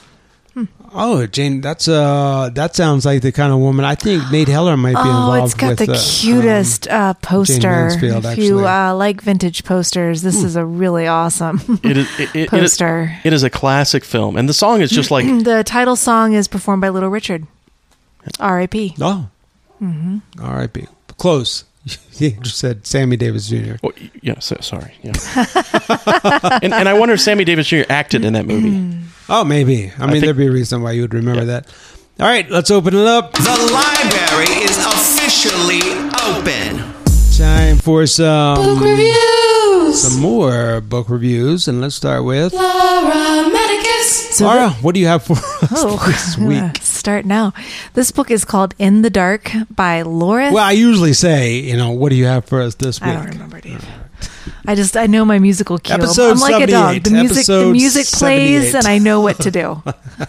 Oh, Jane, that's uh, that sounds like the kind of woman. I think Nate Heller might be Oh, involved it's got with the uh, cutest uh, poster. Mansfield, if you actually. uh, like vintage posters, this is a really awesome It is it, it, poster. It is, it is a classic film, and the song is just like The title song is performed by Little Richard. R I P Oh. Mm-hmm. R I P Close. You just said Sammy Davis Junior well, yeah. So, sorry. Yeah. and, and I wonder if Sammy Davis Junior acted in that movie. Oh, maybe. I mean, think- there'd be a reason why you would remember Yeah. that. All right, let's open it up. The library is officially open. Time for some Book reviews. some more book reviews, and let's start with Laura Medicus. So Laura. the- What do you have for us Oh, this I'm gonna week? start now. This book is called In the Dark by Laura. Well, I usually say, you know, what do you have for us this week? I don't remember, Dave. I just I know my musical cue. Episode I'm like a dog. The seventy-eight. music the Episode music plays seventy-eight. and I know what to do.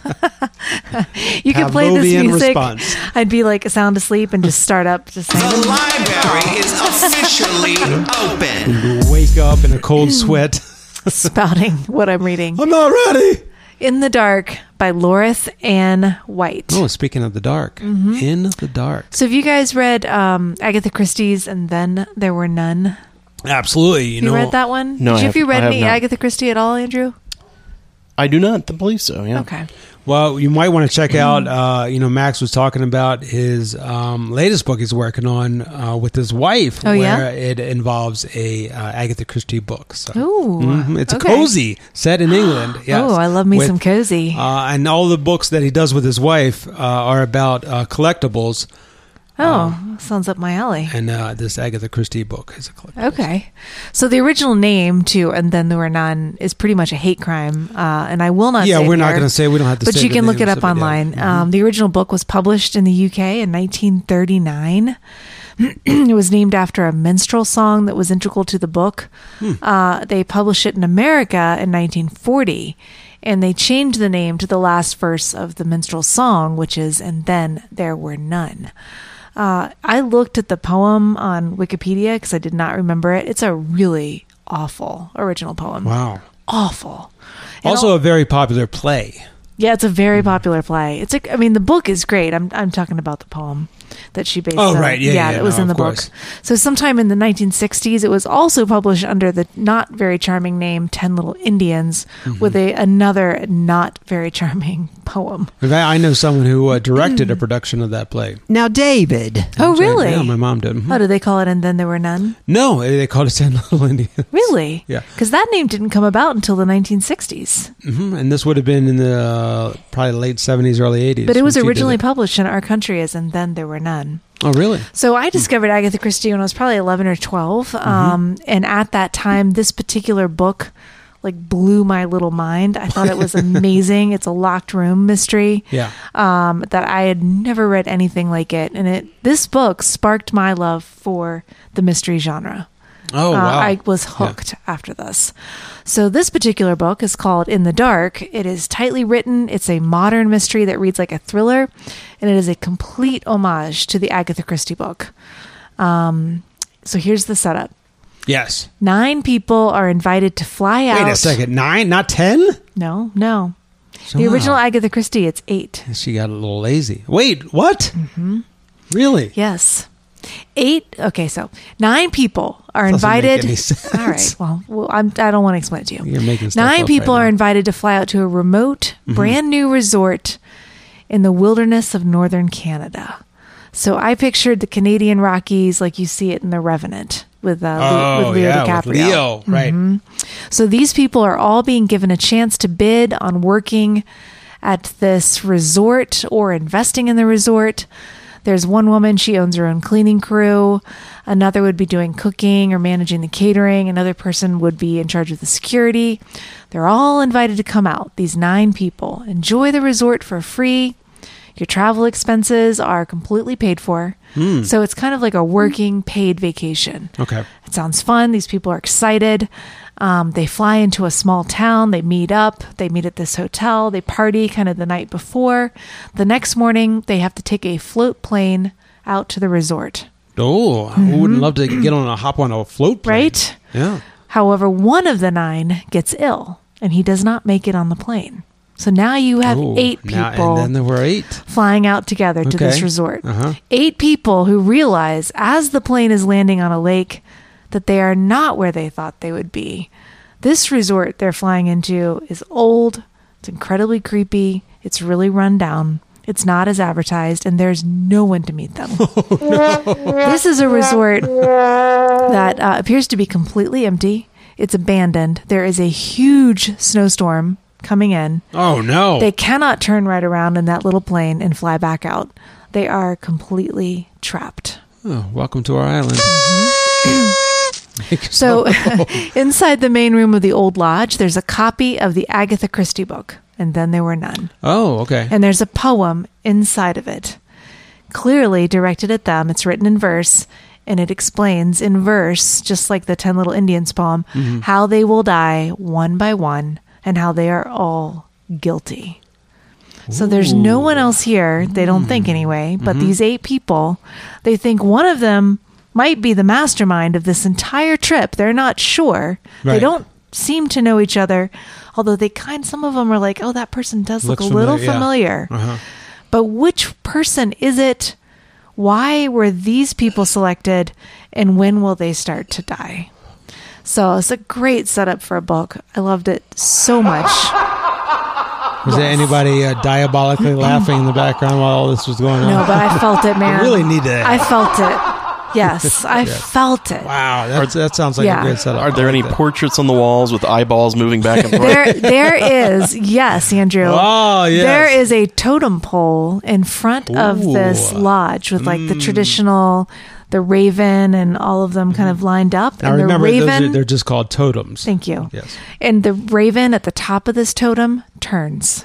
You can play this Pavlovian music. response. I'd be like sound asleep and just start up just saying The library is officially open. You wake up in a cold sweat. spouting what I'm reading. I'm not ready. In the Dark by Loris Ann White. Oh, speaking of the dark, Mm-hmm. In the Dark. So have you guys read um, Agatha Christie's And Then There Were None? Absolutely. You, You know, read that one? No, Did I you, have- have you read I have any not. Agatha Christie at all, Andrew? I do not believe so. Yeah. Okay. Well, you might want to check out, uh, you know, Max was talking about his um, latest book he's working on uh, with his wife, Oh, where yeah? it involves a uh, Agatha Christie book. So. Ooh. Mhm. It's okay. a cozy set in England. Yes. Oh, I love me With, some cozy. Uh, and all the books that he does with his wife uh, are about uh, collectibles. oh, sounds up my alley. And uh, this Agatha Christie book is a collectible. Okay. So the original name, too, And Then There Were None, is pretty much a hate crime. Uh, and I will not Yeah, say we're not here, going to say, we don't have to But say you the can look it names up of yeah. online. Mhm. Um, the original book was published in the U K in nineteen thirty-nine. It was named after a minstrel song that was integral to the book. Hmm. Uh, they published it in America in nineteen forty, and they changed the name to the last verse of the minstrel song, which is And Then There Were None. Uh, I looked at the poem on Wikipedia because I did not remember it. It's a really awful original poem. Wow. Awful. And Also all- a very popular play. yeah, it's a Mm-hmm. very popular play. It's a, I mean, the book is great. I'm, I'm talking about the poem that she based. Oh, on. right. Yeah, yeah, that was no, in the of book. course. So, sometime in the nineteen sixties, it was also published under the not very charming name Ten Little Indians, Mm-hmm. with a another not very charming poem. In fact, I know someone who uh, directed a production of that play. Now, David. Oh, That's right. really? Yeah, my mom did. Mhm. Oh, did they call it And Then There Were None? No, they called it Ten Little Indians. Really? Yeah. Because that name didn't come about until the nineteen sixties. hmm And this would have been in the uh, probably late seventies, early eighties. But it was when she did originally it. published in our country as And Then There Were None. Oh, really? So I discovered Agatha Christie when I was probably eleven or twelve. Um, and at that time, this particular book like blew my little mind. I thought it was amazing. It's a locked room mystery. Yeah. Um, that I had never read anything like it. And it this book sparked my love for the mystery genre. Oh, Uh, wow. I was hooked after this. So this particular book is called In the Dark. It is tightly written. It's a modern mystery that reads like a thriller, and it is a complete homage to the Agatha Christie book. Um, so here's the setup. Yes. Nine people are invited to fly out. Wait a second. Nine, not ten? No, no. So, The wow. original Agatha Christie, it's eight. She got a little lazy. Wait, what? Mm-hmm. Really? Yes. Eight. Okay, so nine people are Doesn't make invited. any sense. All right. Well, well I'm, I don't want to explain it to you. You're making stuff Nine up people right are now. invited to fly out to a remote, brand new resort in the wilderness of northern Canada. So I pictured the Canadian Rockies like you see it in The Revenant with, uh, Oh, Le- with Leo yeah, DiCaprio. with Leo, right. So these people are all being given a chance to bid on working at this resort or investing in the resort. There's one woman, she owns her own cleaning crew. Another would be doing cooking or managing the catering. Another person would be in charge of the security. They're all invited to come out, these nine people. Enjoy the resort for free. Your travel expenses are completely paid for. So it's kind of like a working paid vacation. Okay. It sounds fun. These people are excited. Um, they fly into a small town. They meet up. They meet at this hotel. They party kind of the night before. The next morning, they have to take a float plane out to the resort. Oh, who wouldn't love to get on a hop on a float plane? Right? Yeah. However, one of the nine gets ill, and he does not make it on the plane. So now you have Oh, eight now- people and then there were eight. flying out together to this Okay. resort. Uh-huh. Eight people who realize as the plane is landing on a lake that they are not where they thought they would be. This resort they're flying into is old, it's incredibly creepy, it's really run down, it's not as advertised, and there's no one to meet them. This is a resort that uh, appears to be completely empty. It's abandoned. There is a huge snowstorm coming in. Oh, no. They cannot turn right around in that little plane and fly back out. They are completely trapped. Oh, welcome to our island. So inside the main room of the Old Lodge, there's a copy of the Agatha Christie book, And Then There Were None. Oh, okay. And there's a poem inside of it, clearly directed at them. It's written in verse, and it explains in verse, just like the Ten Little Indians poem, Mm-hmm. how they will die one by one and how they are all guilty. So there's no one else here, they don't think anyway, but Mm-hmm. these eight people, they think one of them might be the mastermind of this entire trip. They're not sure. They Right. don't seem to know each other, although they kind some of them are like, oh, that person does Looks look a little familiar, familiar. yeah. Uh-huh. But which person is it? Why were these people selected? And when will they start to die? So it's a great setup for a book. I loved it so much. Was there anybody uh, diabolically laughing in the background while all this was going on? No, but I felt it, man. You really need to- I felt it. Yes, I felt it. Wow, that's, that sounds like Yeah. a great setup. Are there any portraits on the walls with eyeballs moving back and forth? There, there is, yes, Andrew. Oh, yes. There is a totem pole in front of Ooh. this lodge with like the Mm. traditional, the raven and all of them kind of lined up. Now and the remember, raven, those are, they're just called totems. thank you. Yes. And the raven at the top of this totem turns.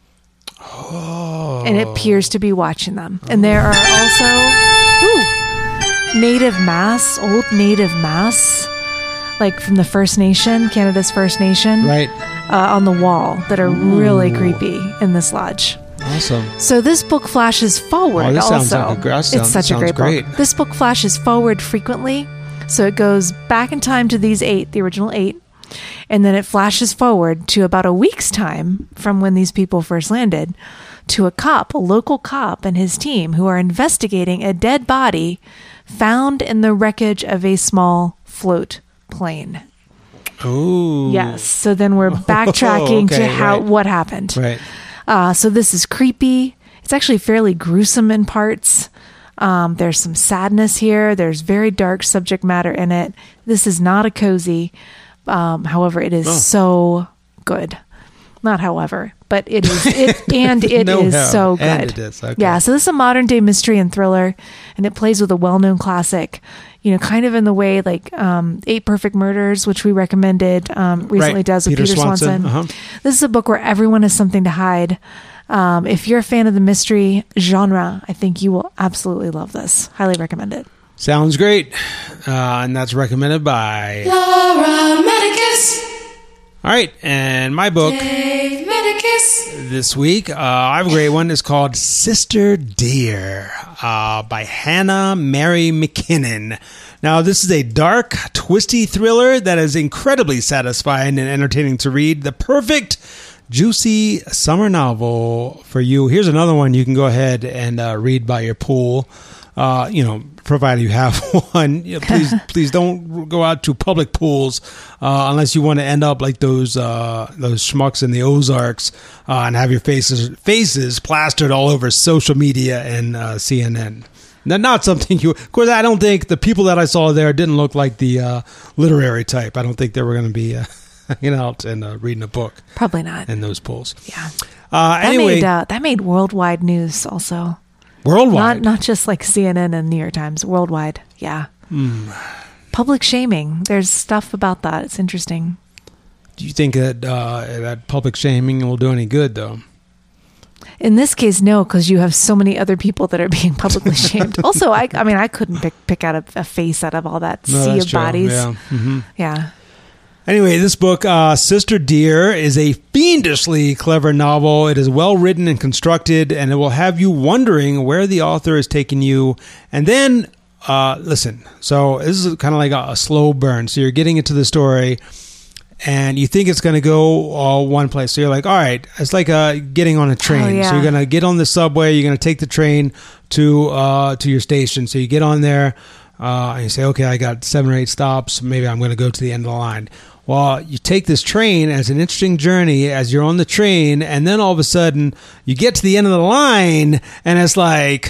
Oh. And it appears to be watching them. And there are also ooh, native mass, old native mass, like from the First Nation, Canada's First Nation, Right. uh, on the wall that are really creepy in this lodge. Awesome. So this book flashes forward Oh, this also. sounds like a gr- that sounds- it's such a sounds great great. book. This book flashes forward frequently. So it goes back in time to these eight, the original eight, and then it flashes forward to about a week's time from when these people first landed to a cop, a local cop and his team who are investigating a dead body found in the wreckage of a small float plane. Ooh. Yes. So then we're backtracking okay, to how right. what happened. Right. Uh, so this is creepy. It's actually fairly gruesome in parts. Um, there's some sadness here. There's very dark subject matter in it. This is not a cozy. Um, however, it is Oh. so good. Not however, but it is. It and it is No, how. so good. And it is, okay. Yeah. So this is a modern day mystery and thriller, and it plays with a well known classic. You know, kind of in the way like um, Eight Perfect Murders, which we recommended um, recently, Right. does with Peter Peter Swanson. Swanson. Uh-huh. This is a book where everyone has something to hide. Um, if you're a fan of the mystery genre, I think you will absolutely love this. Highly recommend it. Sounds great. Uh, and that's recommended by. Laura Medicus. All right. And my book Dave Medicus. this week, uh, I have a great one. It's called Sister Dear uh, by Hannah Mary McKinnon. Now, this is a dark, twisty thriller that is incredibly satisfying and entertaining to read. The perfect, juicy summer novel for you. Here's another one you can go ahead and uh, read by your pool. Uh, you know, provided you have one. You know, please, please don't go out to public pools uh, unless you want to end up like those uh, those schmucks in the Ozarks uh, and have your faces faces plastered all over social media and uh, C N N. Now, not something you. Of course, I don't think the people that I saw there didn't look like the uh, literary type. I don't think they were going to be uh, hanging out and uh, reading a book Probably not. in those pools. Yeah. Uh, That anyway, made uh, that made worldwide news also. worldwide. Not not just like C N N and New York Times. Worldwide. Yeah. Hmm. Public shaming. There's stuff about that. It's interesting. Do you think that uh, that public shaming will do any good, though? In this case, no, because you have so many other people that are being publicly shamed. Also, I I mean, I couldn't pick pick out a, a face out of all that No, sea that's of true. bodies. Yeah. hmm Yeah. Anyway, this book, uh, Sister Dear, is a fiendishly clever novel. It is well written and constructed, and it will have you wondering where the author is taking you. And then, uh, listen, so this is kind of like a, a slow burn. So you're getting into the story, and you think it's going to go all one place. So you're like, all right, it's like uh, getting on a train. Oh, yeah. So you're going to get on the subway, you're going to take the train to uh, to your station. So you get on there, uh, and you say, okay, I got seven or eight stops. Maybe I'm going to go to the end of the line. Well, you take this train as an interesting journey as you're on the train, and then all of a sudden you get to the end of the line, and it's like,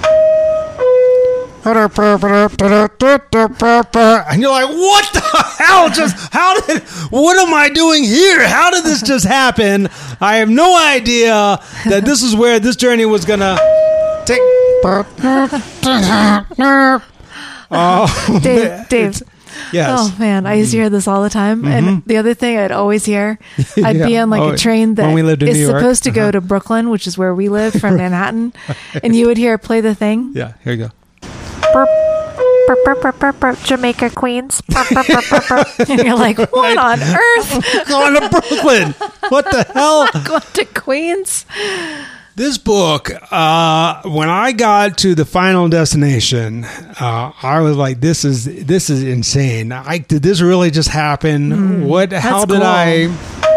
and you're like, what the hell? Just how did? What am I doing here? How did this just happen? I have no idea that this is where this journey was gonna take. Oh, Dave, Dave, Yes. Oh man, I used to hear this all the time. Mhm. And the other thing I'd always hear, I'd be Yeah. on like Oh, a train that when we lived in is New York. supposed to go Uh-huh. to Brooklyn, which is where we live from Manhattan, and you would hear play the thing. Yeah, here you go. Burp, burp, burp, burp, burp, burp, Jamaica Queens. Burp, burp, burp, burp, burp. And you're like, what on earth? Going to Brooklyn. What the hell? Going to Queens? This book, uh, when I got to the final destination, uh, I was like, "This is this is insane! I, did this really just happen? Mm, what? How that's did cool. I?"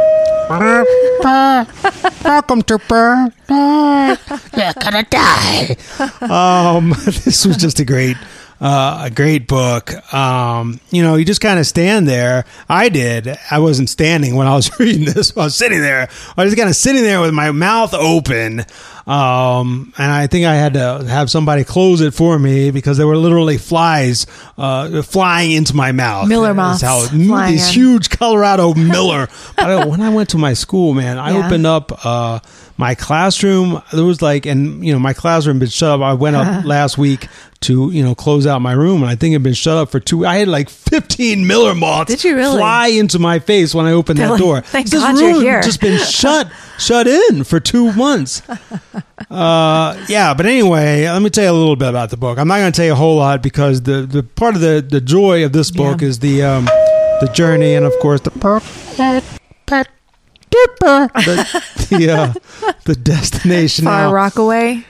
Welcome to Burn. You're gonna die. Um, this was just a great, uh, a great book. Um, you know, you just kind of stand there. I did. I wasn't standing when I was reading this. I was sitting there. I was kind of sitting there with my mouth open. Um, and I think I had to have somebody close it for me because there were literally flies uh, flying into my mouth. Miller That's moths how- flying these in. huge Colorado Miller. But I, when I went to my school, man, I Yeah. opened up uh, my classroom. There was like, and you know, my classroom had been shut up. I went up last week to, you know, close out my room, and I think it had been shut up for two. I had like fifteen Miller moths Did you really? fly into my face when I opened They're that like, door. "Thank this God room you're had here." just been shut shut in for two months. Uh, yeah, but anyway, let me tell you a little bit about the book. I'm not going to tell you a whole lot because the, the part of the, the joy of this book Yeah. is the um, the journey and of course the the the, uh, the destination. Far Now, Rockaway.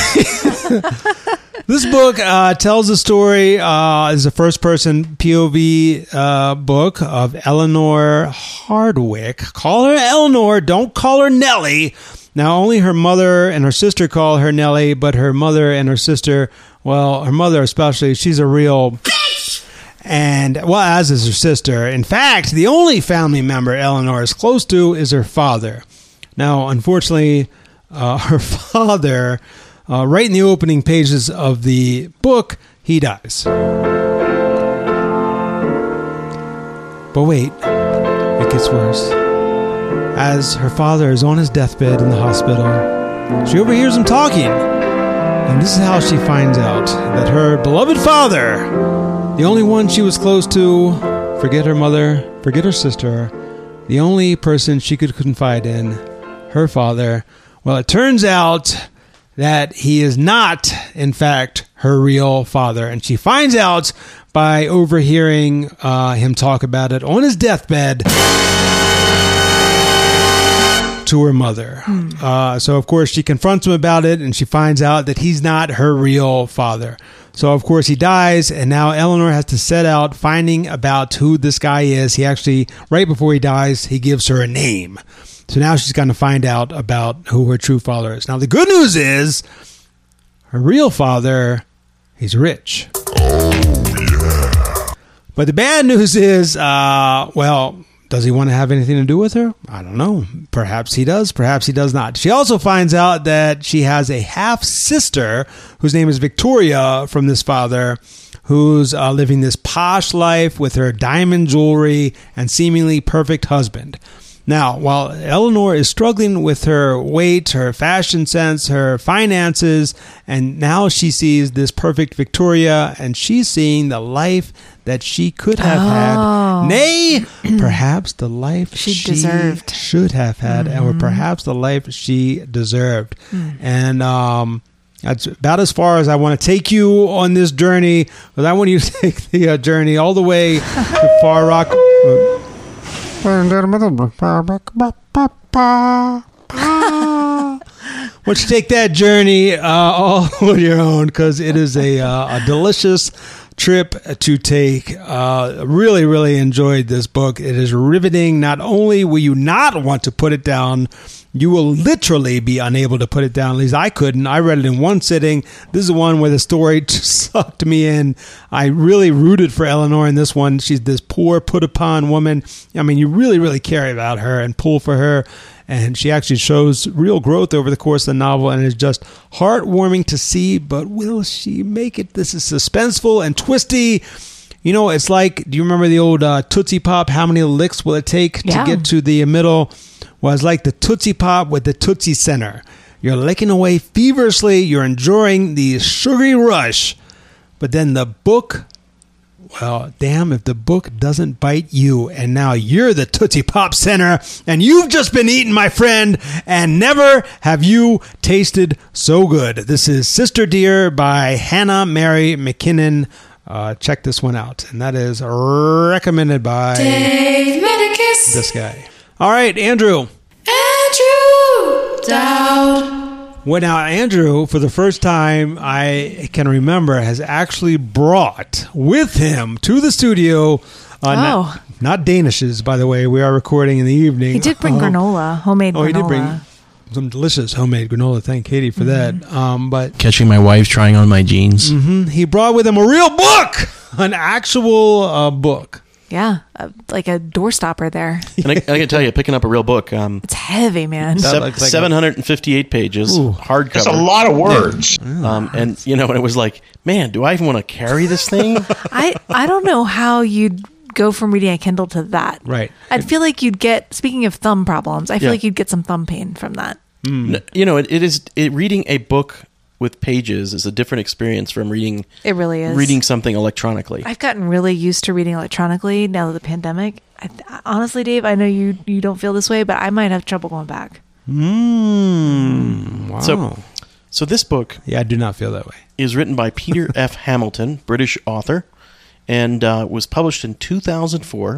this book uh, tells the story. Uh, is a first person P O V uh, book of Eleanor Hardwick. Call her Eleanor. Don't call her Nellie. Now, only her mother and her sister call her Nellie, but her mother and her sister, well, her mother especially, she's a real bitch. And, well, as is her sister. In fact, the only family member Eleanor is close to is her father. Now, unfortunately, uh, her father, uh, right in the opening pages of the book, he dies. But wait, it gets worse. As her father is on his deathbed in the hospital, she overhears him talking. And this is how she finds out that her beloved father, the only one she was close to, forget her mother, forget her sister, the only person she could confide in, her father, well, it turns out that he is not, in fact, her real father. And she finds out by overhearing uh, him talk about it on his deathbed to her mother. Uh, so, of course, she confronts him about it, and she finds out that he's not her real father. So, of course, he dies, and now Eleanor has to set out finding about who this guy is. He actually, right before he dies, he gives her a name. So now she's going to find out about who her true father is. Now, the good news is her real father, he's rich. But the bad news is, uh, well, does he want to have anything to do with her? I don't know. Perhaps he does. Perhaps he does not. She also finds out that she has a half-sister whose name is Victoria from this father, who's uh, living this posh life with her diamond jewelry and seemingly perfect husband. Now, while Eleanor is struggling with her weight, her fashion sense, her finances, and now she sees this perfect Victoria, and she's seeing the life that she could have Oh. had. Nay, perhaps the life She she, deserved. should have had, Mm-hmm. or perhaps the life she deserved. Mm. And um, that's about as far as I want to take you on this journey, because I want you to take the uh, journey all the way to Far Rock. Uh, Why don't you take that journey uh, all on your own, because it is a, uh, a delicious trip to take. Uh, really, really enjoyed this book. It is riveting. Not only will you not want to put it down, you will literally be unable to put it down. At least I couldn't. I read it in one sitting. This is one where the story just sucked me in. I really rooted for Eleanor in this one. She's this poor, put-upon woman. I mean, you really, really care about her and pull for her. And she actually shows real growth over the course of the novel, and it's just heartwarming to see. But will she make it? This is suspenseful and twisty. You know, it's like, do you remember the old uh, Tootsie Pop? How many licks will it take Yeah. to get to the middle? Well, it's like the Tootsie Pop with the Tootsie Center. You're licking away feverishly. You're enjoying the sugary rush. But then the book Well, damn if the book doesn't bite you. And now you're the Tootsie Pop Center, and you've just been eaten, my friend, and never have you tasted so good. This is Sister Dear by Hannah Mary McKinnon. Uh, check this one out. And that is recommended by Dave Medicus. this guy. All right, Andrew. Andrew Dowd. Well, now, Andrew, for the first time I can remember, has actually brought with him to the studio, uh, Oh. not, not Danishes, by the way. We are recording in the evening. He did bring Oh. granola, homemade Oh, granola. he did bring some delicious homemade granola. Thank Katie for Mm-hmm. that. Um, but Catching my wife trying on my jeans. mhm, he brought with him a real book, an actual uh, book. Yeah, uh, like a door stopper there. And I, I can tell you, picking up a real book, um, It's heavy, man. That sev- looks like a- seven hundred fifty-eight pages, Ooh. hardcover. That's a lot of words. Um, and, you know, and it was like, man, do I even want to carry this thing? I, I don't know how you'd go from reading a Kindle to that. Right. I'd feel like you'd get, speaking of thumb problems, I feel Yeah. like you'd get some thumb pain from that. N- You know, it, it is it, reading a book with pages is a different experience from reading It really is. reading something electronically. I've gotten really used to reading electronically now that the pandemic. I, honestly, Dave, I know you, you don't feel this way, but I might have trouble going back. Mm, wow. So- So this book yeah, I do not feel that way. is written by Peter F. Hamilton, British author, and uh, was published in two thousand four.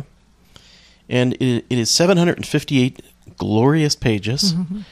And it, it is seven hundred fifty-eight glorious pages.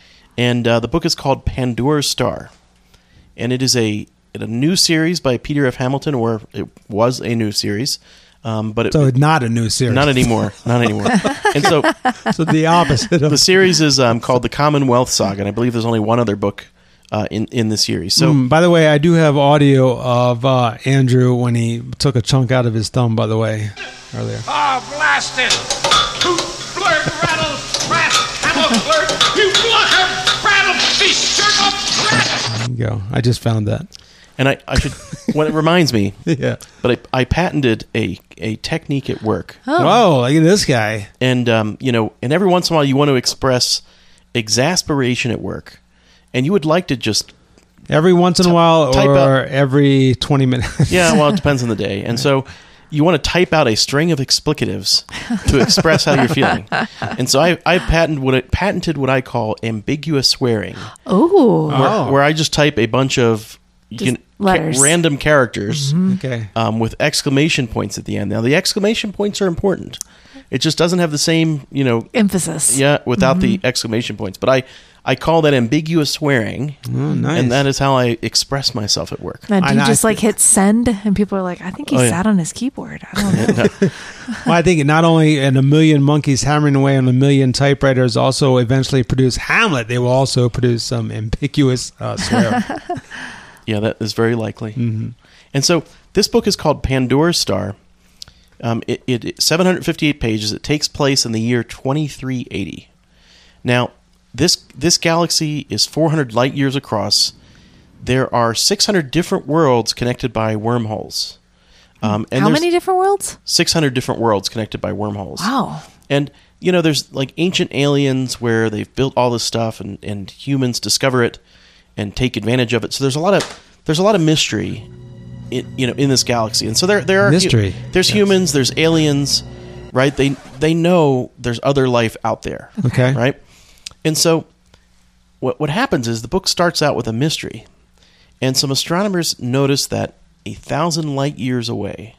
And uh, the book is called Pandora's Star. And it is a, a new series by Peter F. Hamilton, or it was a new series. Um, but it, So it's not a new series. not anymore. Not anymore. And so So the opposite of the series is um, called the Commonwealth Saga. And I believe there's only one other book uh, in, in the series. So Mm, by the way, I do have audio of uh, Andrew when he took a chunk out of his thumb, by the way, earlier. Oh, blast it! Toot, blurt, rattle, rat, hammer, blurt, you blocker, rattle, beast, jerk off, rat! There you go. I just found that. And I, I should, well, it reminds me, Yeah. but I, I patented a, a technique at work. Whoa, look at this guy. And, um, you know, and every once in a while you want to express exasperation at work. And you would like to just, Every once in a Ty- while type or out- every twenty minutes. yeah, well, it depends on the day. And so you want to type out a string of explicatives to express how you're feeling. And so I, I patented, what I, patented what I call ambiguous swearing, Oh, where, Oh. where I just type a bunch of you Just know, ca- letters. random characters. Okay. Um, with exclamation points at the end. Now, the exclamation points are important. It just doesn't have the same, you know, emphasis. yeah, without the exclamation points. But I, I call that ambiguous swearing, Oh, nice. and that is how I express myself at work. Now, do I you know, just I- like hit send and people are like, I think he Oh, yeah. sat on his keyboard. I don't know. Well, I think not only in A Million Monkeys hammering away on a million typewriters also eventually produce Hamlet, they will also produce some ambiguous uh, swearing. Yeah, that is very likely. Mm-hmm. And so this book is called Pandora's Star. Um, it, it seven hundred fifty-eight pages. It takes place in the year twenty-three eighty. Now, this this galaxy is four hundred light years across. There are six hundred different worlds connected by wormholes. Um, and How there's many different worlds? six hundred different worlds connected by wormholes. Wow. And, you know, there's like ancient aliens where they've built all this stuff and, and humans discover it and take advantage of it. So there's a lot of there's a lot of mystery in, you know, in this galaxy. And so there there are Mystery. there's Yes. humans, there's aliens, right? They they know there's other life out there. Okay. Right? And so what what happens is the book starts out with a mystery. And some astronomers notice that a thousand light years away,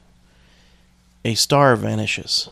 a star vanishes.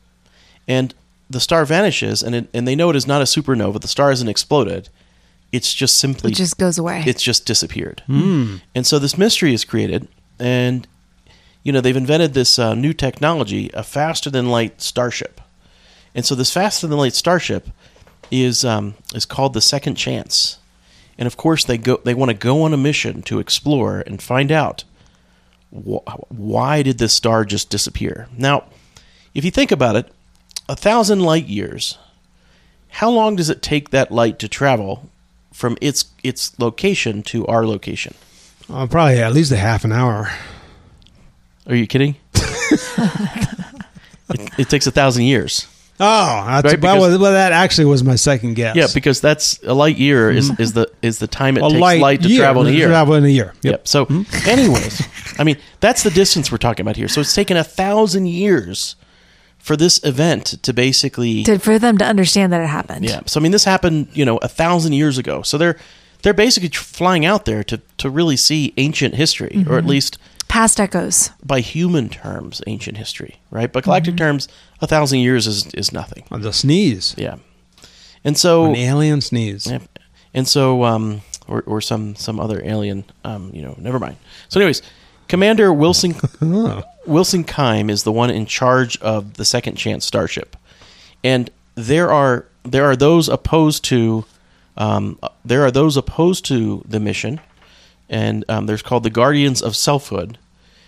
And the star vanishes, and it, and they know it is not a supernova. The star hasn't exploded. It's just simply It just goes away. it's just disappeared. And so this mystery is created, and you know they've invented this uh, new technology, a faster than light starship. And so this faster than light starship is um, is called the Second Chance. And of course they go they want to go on a mission to explore and find out wh- why did this star just disappear. Now, if you think about it, a thousand light years, how long does it take that light to travel from its its location to our location? Uh, probably at least a half an hour. Are you kidding? it, it takes a thousand years. Oh, that's, Right, well, because- well, that actually was my second guess. Yeah, because that's a light year is, is the is the time it a takes light, light to year, travel in a year. Travel in a year. Yep. Yep. So, anyways, I mean, that's the distance we're talking about here. So it's taken a thousand years for this event to basically, To, for them to understand that it happened. yeah. So I mean, this happened, you know, a thousand years ago. So they're they're basically tr- flying out there to to really see ancient history, or at least Past echoes. by human terms, ancient history, right? By galactic terms, a thousand years is is nothing. Oh, the sneeze. Yeah. And so An alien sneeze. Yep. And so, um, or, or some some other alien, um, you know, never mind. So, anyways, Commander Wilson Oh. Wilson Kime is the one in charge of the Second Chance starship, and there are there are those opposed to um, there are those opposed to the mission, and um, there's called the Guardians of Selfhood,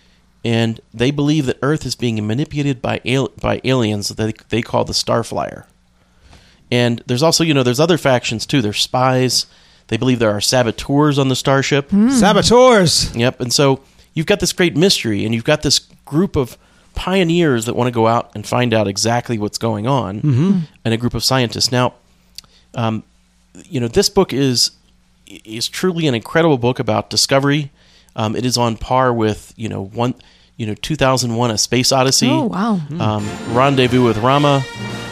and they believe that Earth is being manipulated by al- by aliens that they, they call the Starflyer. And there's also, you know, there's other factions too. There's spies. They believe there are saboteurs on the starship. Saboteurs. Yep. And so you've got this great mystery, and you've got this group of pioneers that want to go out and find out exactly what's going on, Mm-hmm. and a group of scientists. Now, um, you know, this book is is truly an incredible book about discovery. Um, it is on par with, you know, one, you know, two thousand one: A Space Odyssey. Oh, wow. Um, Rendezvous with Rama.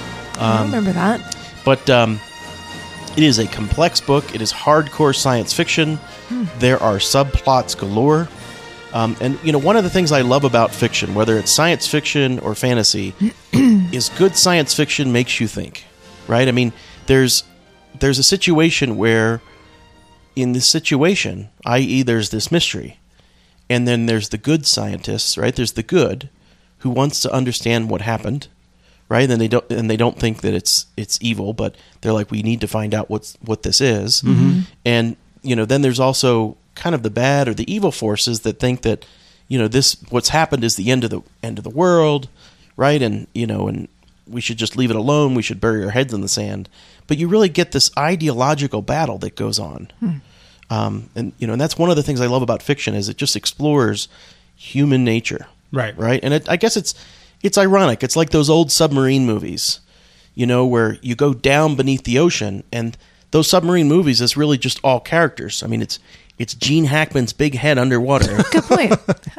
I don't remember that. But um, it is a complex book. It is hardcore science fiction. There are subplots galore. Um, and, you know, one of the things I love about fiction, whether it's science fiction or fantasy, is good science fiction makes you think, right? I mean, there's there's a situation where, in this situation, that is there's this mystery, and then there's the good scientists, right? There's the good who wants to understand what happened, right? And they don't, and they don't think that it's it's evil, but they're like, we need to find out what's what this is. Mm-hmm. And you know, then there's also kind of the bad or the evil forces that think that, you know, this what's happened is the end of the end of the world, right? And you know, and we should just leave it alone. We should bury our heads in the sand. But you really get this ideological battle that goes on, Hmm. um, and you know, and that's one of the things I love about fiction is it just explores human nature, Right. right? And it, I guess it's it's ironic. It's like those old submarine movies, you know, where you go down beneath the ocean, and those submarine movies is really just all characters. I mean, it's it's Gene Hackman's big head underwater, Good point.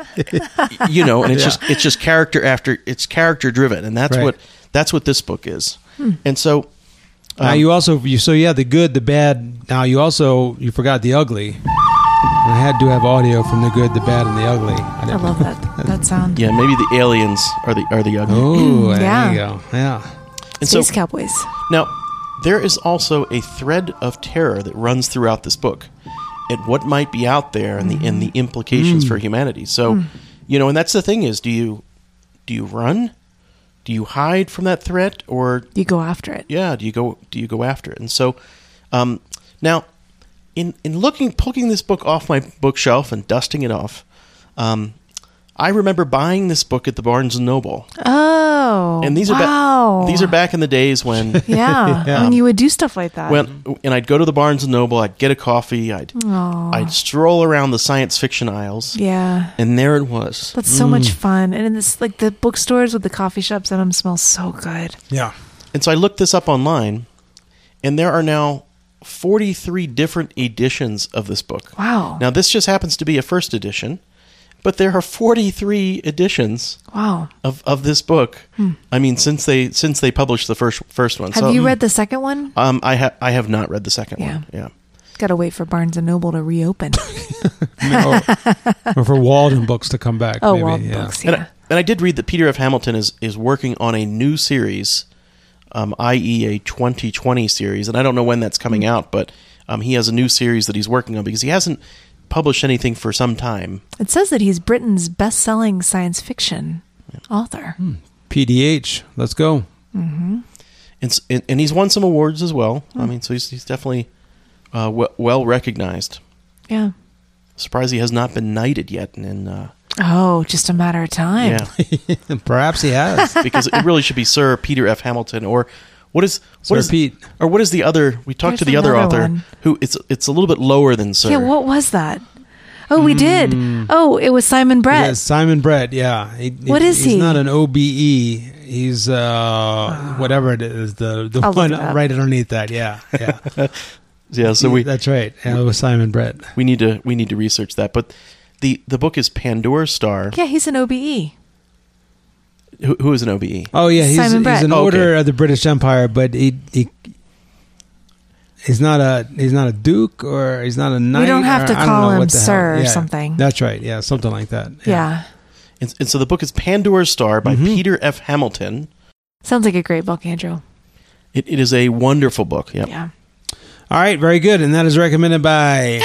you know, and it's just it's just character after it's character driven, and that's Right. what that's what this book is. And so, Now um, you also you so you had the good, the bad. Now you also you forgot the ugly. And I had to have audio from the good, the bad, and the ugly. I I didn't- love that that sound. yeah, maybe the aliens are the are the ugly. Oh, there Yeah. you go. Yeah. And so Space Cowboys. now there is also a thread of terror that runs throughout this book, at what might be out there and the and the implications for humanity. So, you know, and that's the thing is, do you do you run? Do you hide from that threat, or You go after it. yeah, do you go do you go after it? And so, um, now, in in looking pulling this book off my bookshelf and dusting it off, um, I remember buying this book at the Barnes and Noble, Oh. and these are wow. ba- these are back in the days when Yeah, Yeah. when you would do stuff like that. when and I'd go to the Barnes and Noble, I'd get a coffee, I'd Aw. I'd stroll around the science fiction aisles, Yeah. and there it was. That's so much fun. And in this, like the bookstores with the coffee shops in them smell so good. Yeah. And so I looked this up online, and there are now forty-three different editions of this book. Wow. Now, this just happens to be a first edition, but there are forty-three editions Wow. of, of this book. I mean, since they since they published the first first one. Have so, you read the second one? Um, I have I have not read the second Yeah. one. Yeah. Got to wait for Barnes and Noble to reopen. or, or for Walden books to come back. Oh, maybe. Wild yeah. Books. And, Yeah. I, and I did read that Peter F. Hamilton is is working on a new series, um, that is a twenty twenty series, and I don't know when that's coming out, but um, he has a new series that he's working on because he hasn't published anything for some time. It says that he's Britain's best-selling science fiction author. P D H. Let's go. And, s- and and he's won some awards as well. I mean, so he's he's definitely uh, w- well recognized. Yeah. Surprised he has not been knighted yet, and uh, Oh, just a matter of time. yeah, Perhaps he has. because it really should be Sir Peter F. Hamilton, or what is Sir what is Pete. or what is the other? We talked to There's the other another author one. who it's it's a little bit lower than Sir. Yeah, what was that? Oh, we did. Oh, it was Simon Brett. Yeah, Simon Brett. Yeah. He, What is he's he? not an O B E. He's uh, whatever it is, the the I'll look one it up. right underneath that. Yeah, yeah. Yeah, so we That's right. And it was Simon Brett. we need to we need to research that. But the the book is Pandora's Star. Yeah, he's an O B E. Who, who is an O B E? Oh yeah, he's, Simon he's Brett. an Oh, order okay. of the British Empire, but he he he's not a he's not a duke or he's not a knight. don't have or to I don't call know him what the hell. sir or Yeah, something. That's right. Yeah, something like that. Yeah. And, and so the book is Pandora's Star by Mhm. Peter F. Hamilton. Sounds like a great book, Andrew. It, it is a wonderful book. Yep. Yeah. All right, very good, and that is recommended by.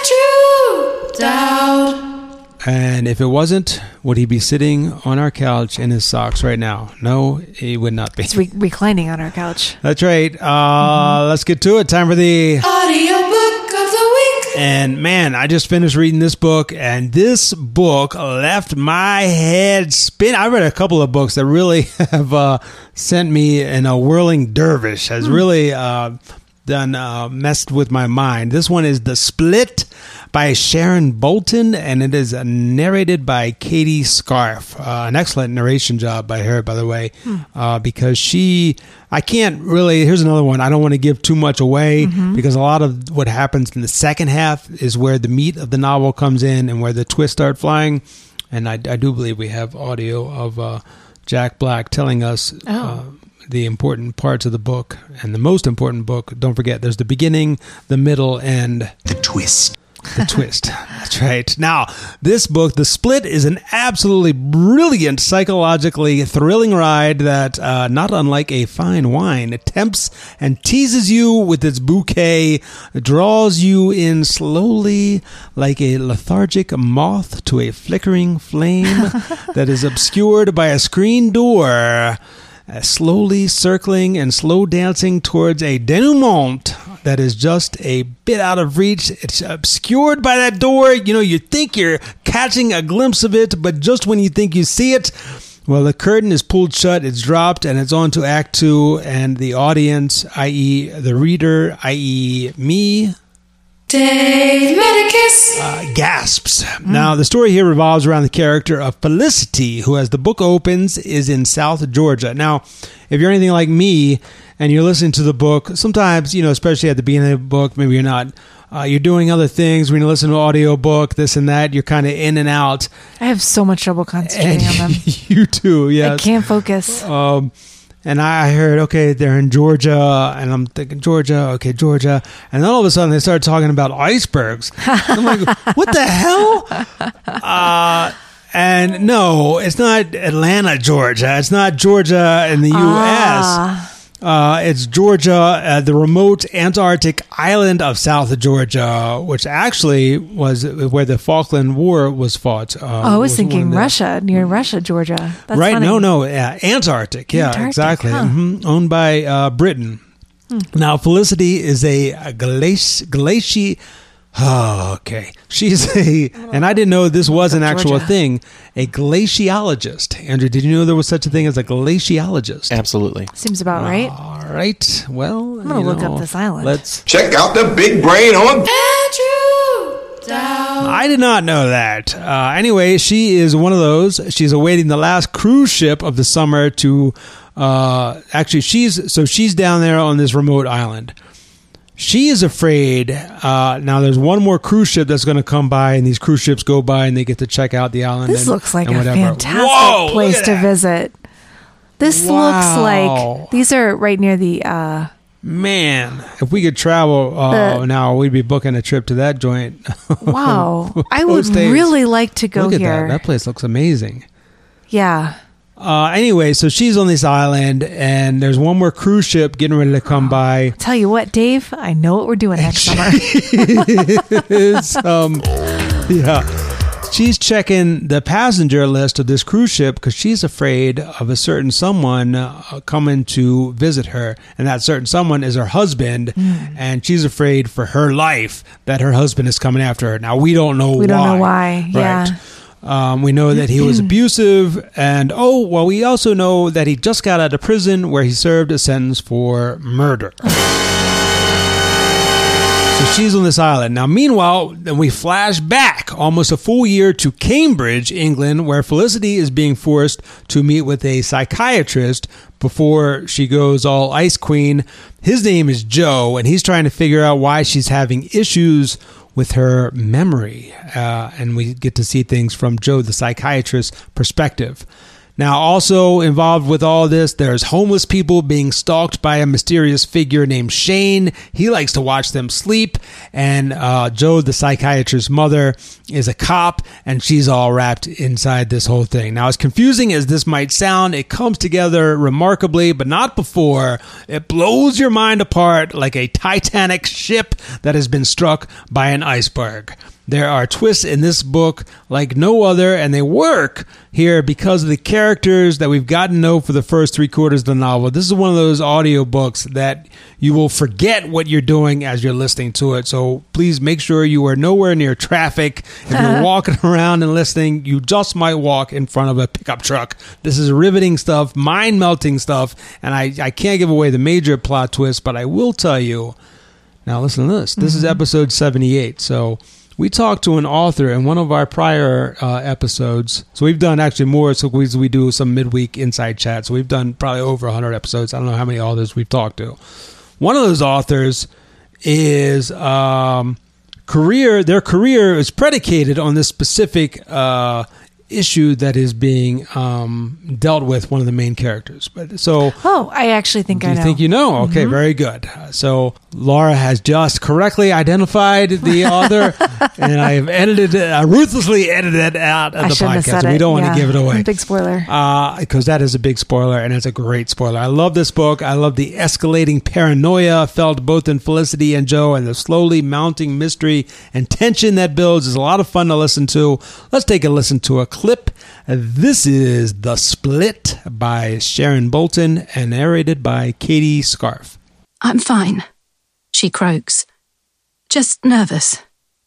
Andrew Dowd. And if it wasn't, would he be sitting on our couch in his socks right now? No, he would not be. He's re- reclining on our couch. That's right. Uh, Let's get to it. Time for the. Audiobook of the week. And man, I just finished reading this book, and this book left my head spin. I read a couple of books that really have uh, sent me in a whirling dervish. Has really uh, done uh, messed with my mind. This one is The Split by Sharon Bolton, and it is narrated by Katie Scarf. Uh, an excellent narration job by her, by the way, uh, because she, I can't really, here's another one. I don't want to give too much away because a lot of what happens in the second half is where the meat of the novel comes in and where the twists start flying. And I, I do believe we have audio of uh, Jack Black telling us uh, the important parts of the book and the most important book. Don't forget, there's the beginning, the middle, and The twist. the twist. That's right. Now, this book, The Split, is an absolutely brilliant, psychologically thrilling ride that, uh, not unlike a fine wine, it tempts and teases you with its bouquet, draws you in slowly like a lethargic moth to a flickering flame that is obscured by a screen door. Uh, slowly circling and slow dancing towards a denouement that is just a bit out of reach. It's obscured by that door. You know, you think you're catching a glimpse of it, but just when you think you see it, well, the curtain is pulled shut, it's dropped, and it's on to Act Two, and the audience, that is the reader, that is me, Dave Medicus. uh, gasps. Now, the story here revolves around the character of Felicity, who, as the book opens, is in South Georgia. Now, if you're anything like me and you're listening to the book, sometimes, you know, especially at the beginning of the book, maybe you're not, uh, you're doing other things. When you listen to an audio book, this and that, you're kind of in and out. I have so much trouble concentrating And on them. you too, yes. I can't focus. Um, and I heard, okay, they're in Georgia, and I'm thinking, Georgia, okay, Georgia. And then all of a sudden they started talking about icebergs. I'm like, what the hell? Uh, and no, it's not Atlanta, Georgia. It's not Georgia in the U S. Ah. Uh, it's Georgia, uh, the remote Antarctic island of South Georgia, which actually was where the Falkland War was fought. Uh, Oh, I was one thinking of the- Russia, near Russia, Georgia. That's right? funny. No, no, yeah, Antarctic. Yeah, Antarctic, exactly. huh. hmm Owned by uh, Britain. Now, Felicity is a, a glaci- glaci- Oh, okay. She's a, and I didn't know this was an actual Georgia. thing, a glaciologist. Andrew, did you know there was such a thing as a glaciologist? Absolutely. Seems about right. All right. Well, I'm gonna you look know, up this island. Let's. Check out the big brain on Andrew Dowd. I did not know that. Uh, anyway, she is one of those. She's awaiting the last cruise ship of the summer to. Uh, actually, she's so she's down there on this remote island. She is afraid. Uh, now, there's one more cruise ship that's going to come by, and these cruise ships go by, and they get to check out the island. This and, looks like and a whatever. fantastic Whoa, look place at to that. visit. This looks Wow. like these are right near the. Uh, Man, if we could travel uh, The- now, we'd be booking a trip to that joint. wow, I would Those days. really like to go Look at here. that. That place looks amazing. Yeah. Uh, anyway, so she's on this island, and there's one more cruise ship getting ready to come by. Tell you what, Dave, I know what we're doing next summer. It's, um, yeah. She's checking the passenger list of this cruise ship because she's afraid of a certain someone uh, coming to visit her. And that certain someone is her husband. Mm. And she's afraid for her life that her husband is coming after her. Now, we don't know why. We don't know why, yeah. Um, we know that he was abusive. And, oh, well, we also know that he just got out of prison where he served a sentence for murder. So she's on this island. Now, meanwhile, then we flash back almost a full year to Cambridge, England, where Felicity is being forced to meet with a psychiatrist before she goes all Ice Queen. His name is Joe, and he's trying to figure out why she's having issues with her memory. Uh, and we get to see things from Joe, the psychiatrist's perspective. Now, also involved with all this, there's homeless people being stalked by a mysterious figure named Shane. He likes to watch them sleep. And uh, Joe, the psychiatrist's mother, is a cop, and she's all wrapped inside this whole thing. Now, as confusing as this might sound, it comes together remarkably, but not before. It blows your mind apart like a Titanic ship that has been struck by an iceberg. There are twists in this book like no other, and they work here because of the characters that we've gotten to know for the first three quarters of the novel. This is one of those audiobooks that you will forget what you're doing as you're listening to it. So please make sure you are nowhere near traffic. If you're walking around and listening, you just might walk in front of a pickup truck. This is riveting stuff, mind-melting stuff, and I, I can't give away the major plot twist, but I will tell you. Now listen to this. This mm-hmm. is episode seventy-eight, so... we talked to an author in one of our prior uh, episodes. So we've done actually more. So we, we do some midweek inside chat. So we've done probably over one hundred episodes. I don't know how many authors we've talked to. One of those authors is um, career. Their career is predicated on this specific uh, issue that is being um, dealt with one of the main characters. But so, oh, I actually think do I you know. think you know? Okay, Mm-hmm. very good. So Laura has just correctly identified the author, and I have edited, uh, ruthlessly edited it out of I the shouldn't have podcast. said So we it. don't want Yeah. to give it away. Big spoiler. Because that is a big spoiler, and it's a great spoiler. I love this book. I love the escalating paranoia felt both in Felicity and Joe, and the slowly mounting mystery and tension that builds is a lot of fun to listen to. Let's take a listen to a clip. This is The Split by Sharon Bolton and narrated by Katie Scarf. I'm fine, she croaks. Just nervous.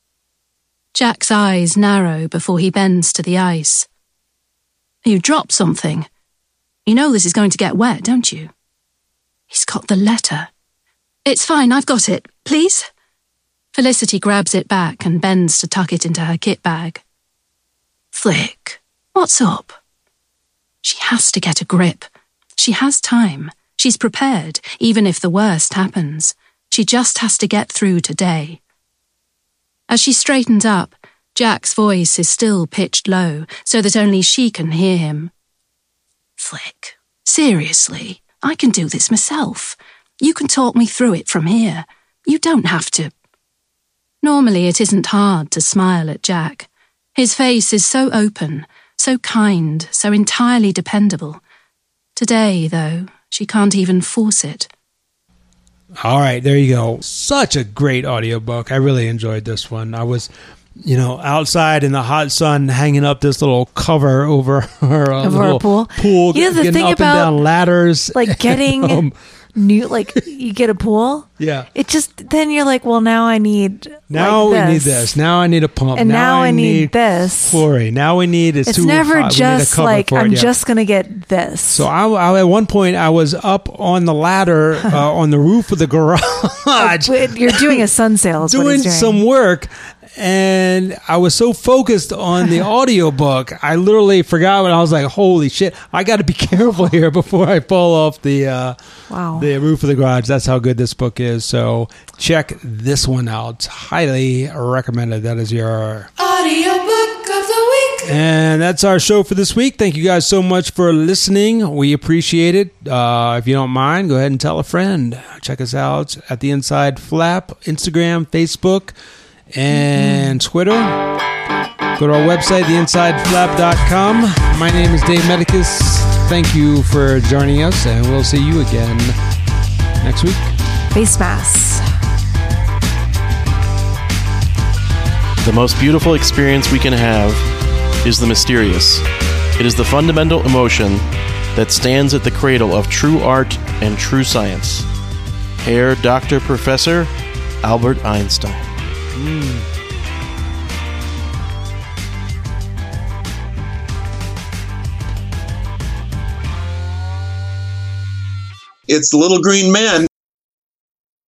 Jack's eyes narrow before he bends to the ice. You dropped something. You know this is going to get wet, don't you? He's got the letter. It's fine, I've got it. Please? Felicity grabs it back and bends to tuck it into her kit bag. Flick, what's up? She has to get a grip. She has time. She's prepared, even if the worst happens. She just has to get through today. As she straightens up, Jack's voice is still pitched low, so that only she can hear him. Flick, seriously, I can do this myself. You can talk me through it from here. You don't have to. Normally it isn't hard to smile at Jack. His face is so open, so kind, so entirely dependable. Today, though, she can't even force it. All right, there you go. Such a great audiobook. I really enjoyed this one. I was, you know, outside in the hot sun hanging up this little cover over her uh, Over little our pool. pool, You know, the getting thing up about, and down ladders. Like getting Um, new, like you get a pool. yeah. It just, then you're like, well, now I need Now like we need this. Now I need a pump. And now I need need this. Chlorine. Now we need it's, It's too never hot. We need a just cover like, for it. I'm Yeah. just going to get this. So I, I, at one point, I was up on the ladder uh, on the roof of the garage. But you're doing a sun sail is what doing he's doing. some work, and I was so focused on the audiobook, I literally forgot when I was like, holy shit, I got to be careful here before I fall off the uh, Wow. the roof of the garage. That's how good this book is. So check this one out. Highly recommended. That is your Audiobook of the week. And that's our show for this week. Thank you guys so much for listening. We appreciate it. Uh, if you don't mind, go ahead and tell a friend. Check us out at The Inside Flap, Instagram, Facebook, and Twitter. Go to our website, the inside flap dot com. My name is Dave Medicus. Thank you for joining us, and we'll see you again next week. Face masks. The most beautiful experience we can have is the mysterious. It is the fundamental emotion that stands at the cradle of true art and true science. Herr Doctor Professor Albert Einstein. Mm. It's the little green man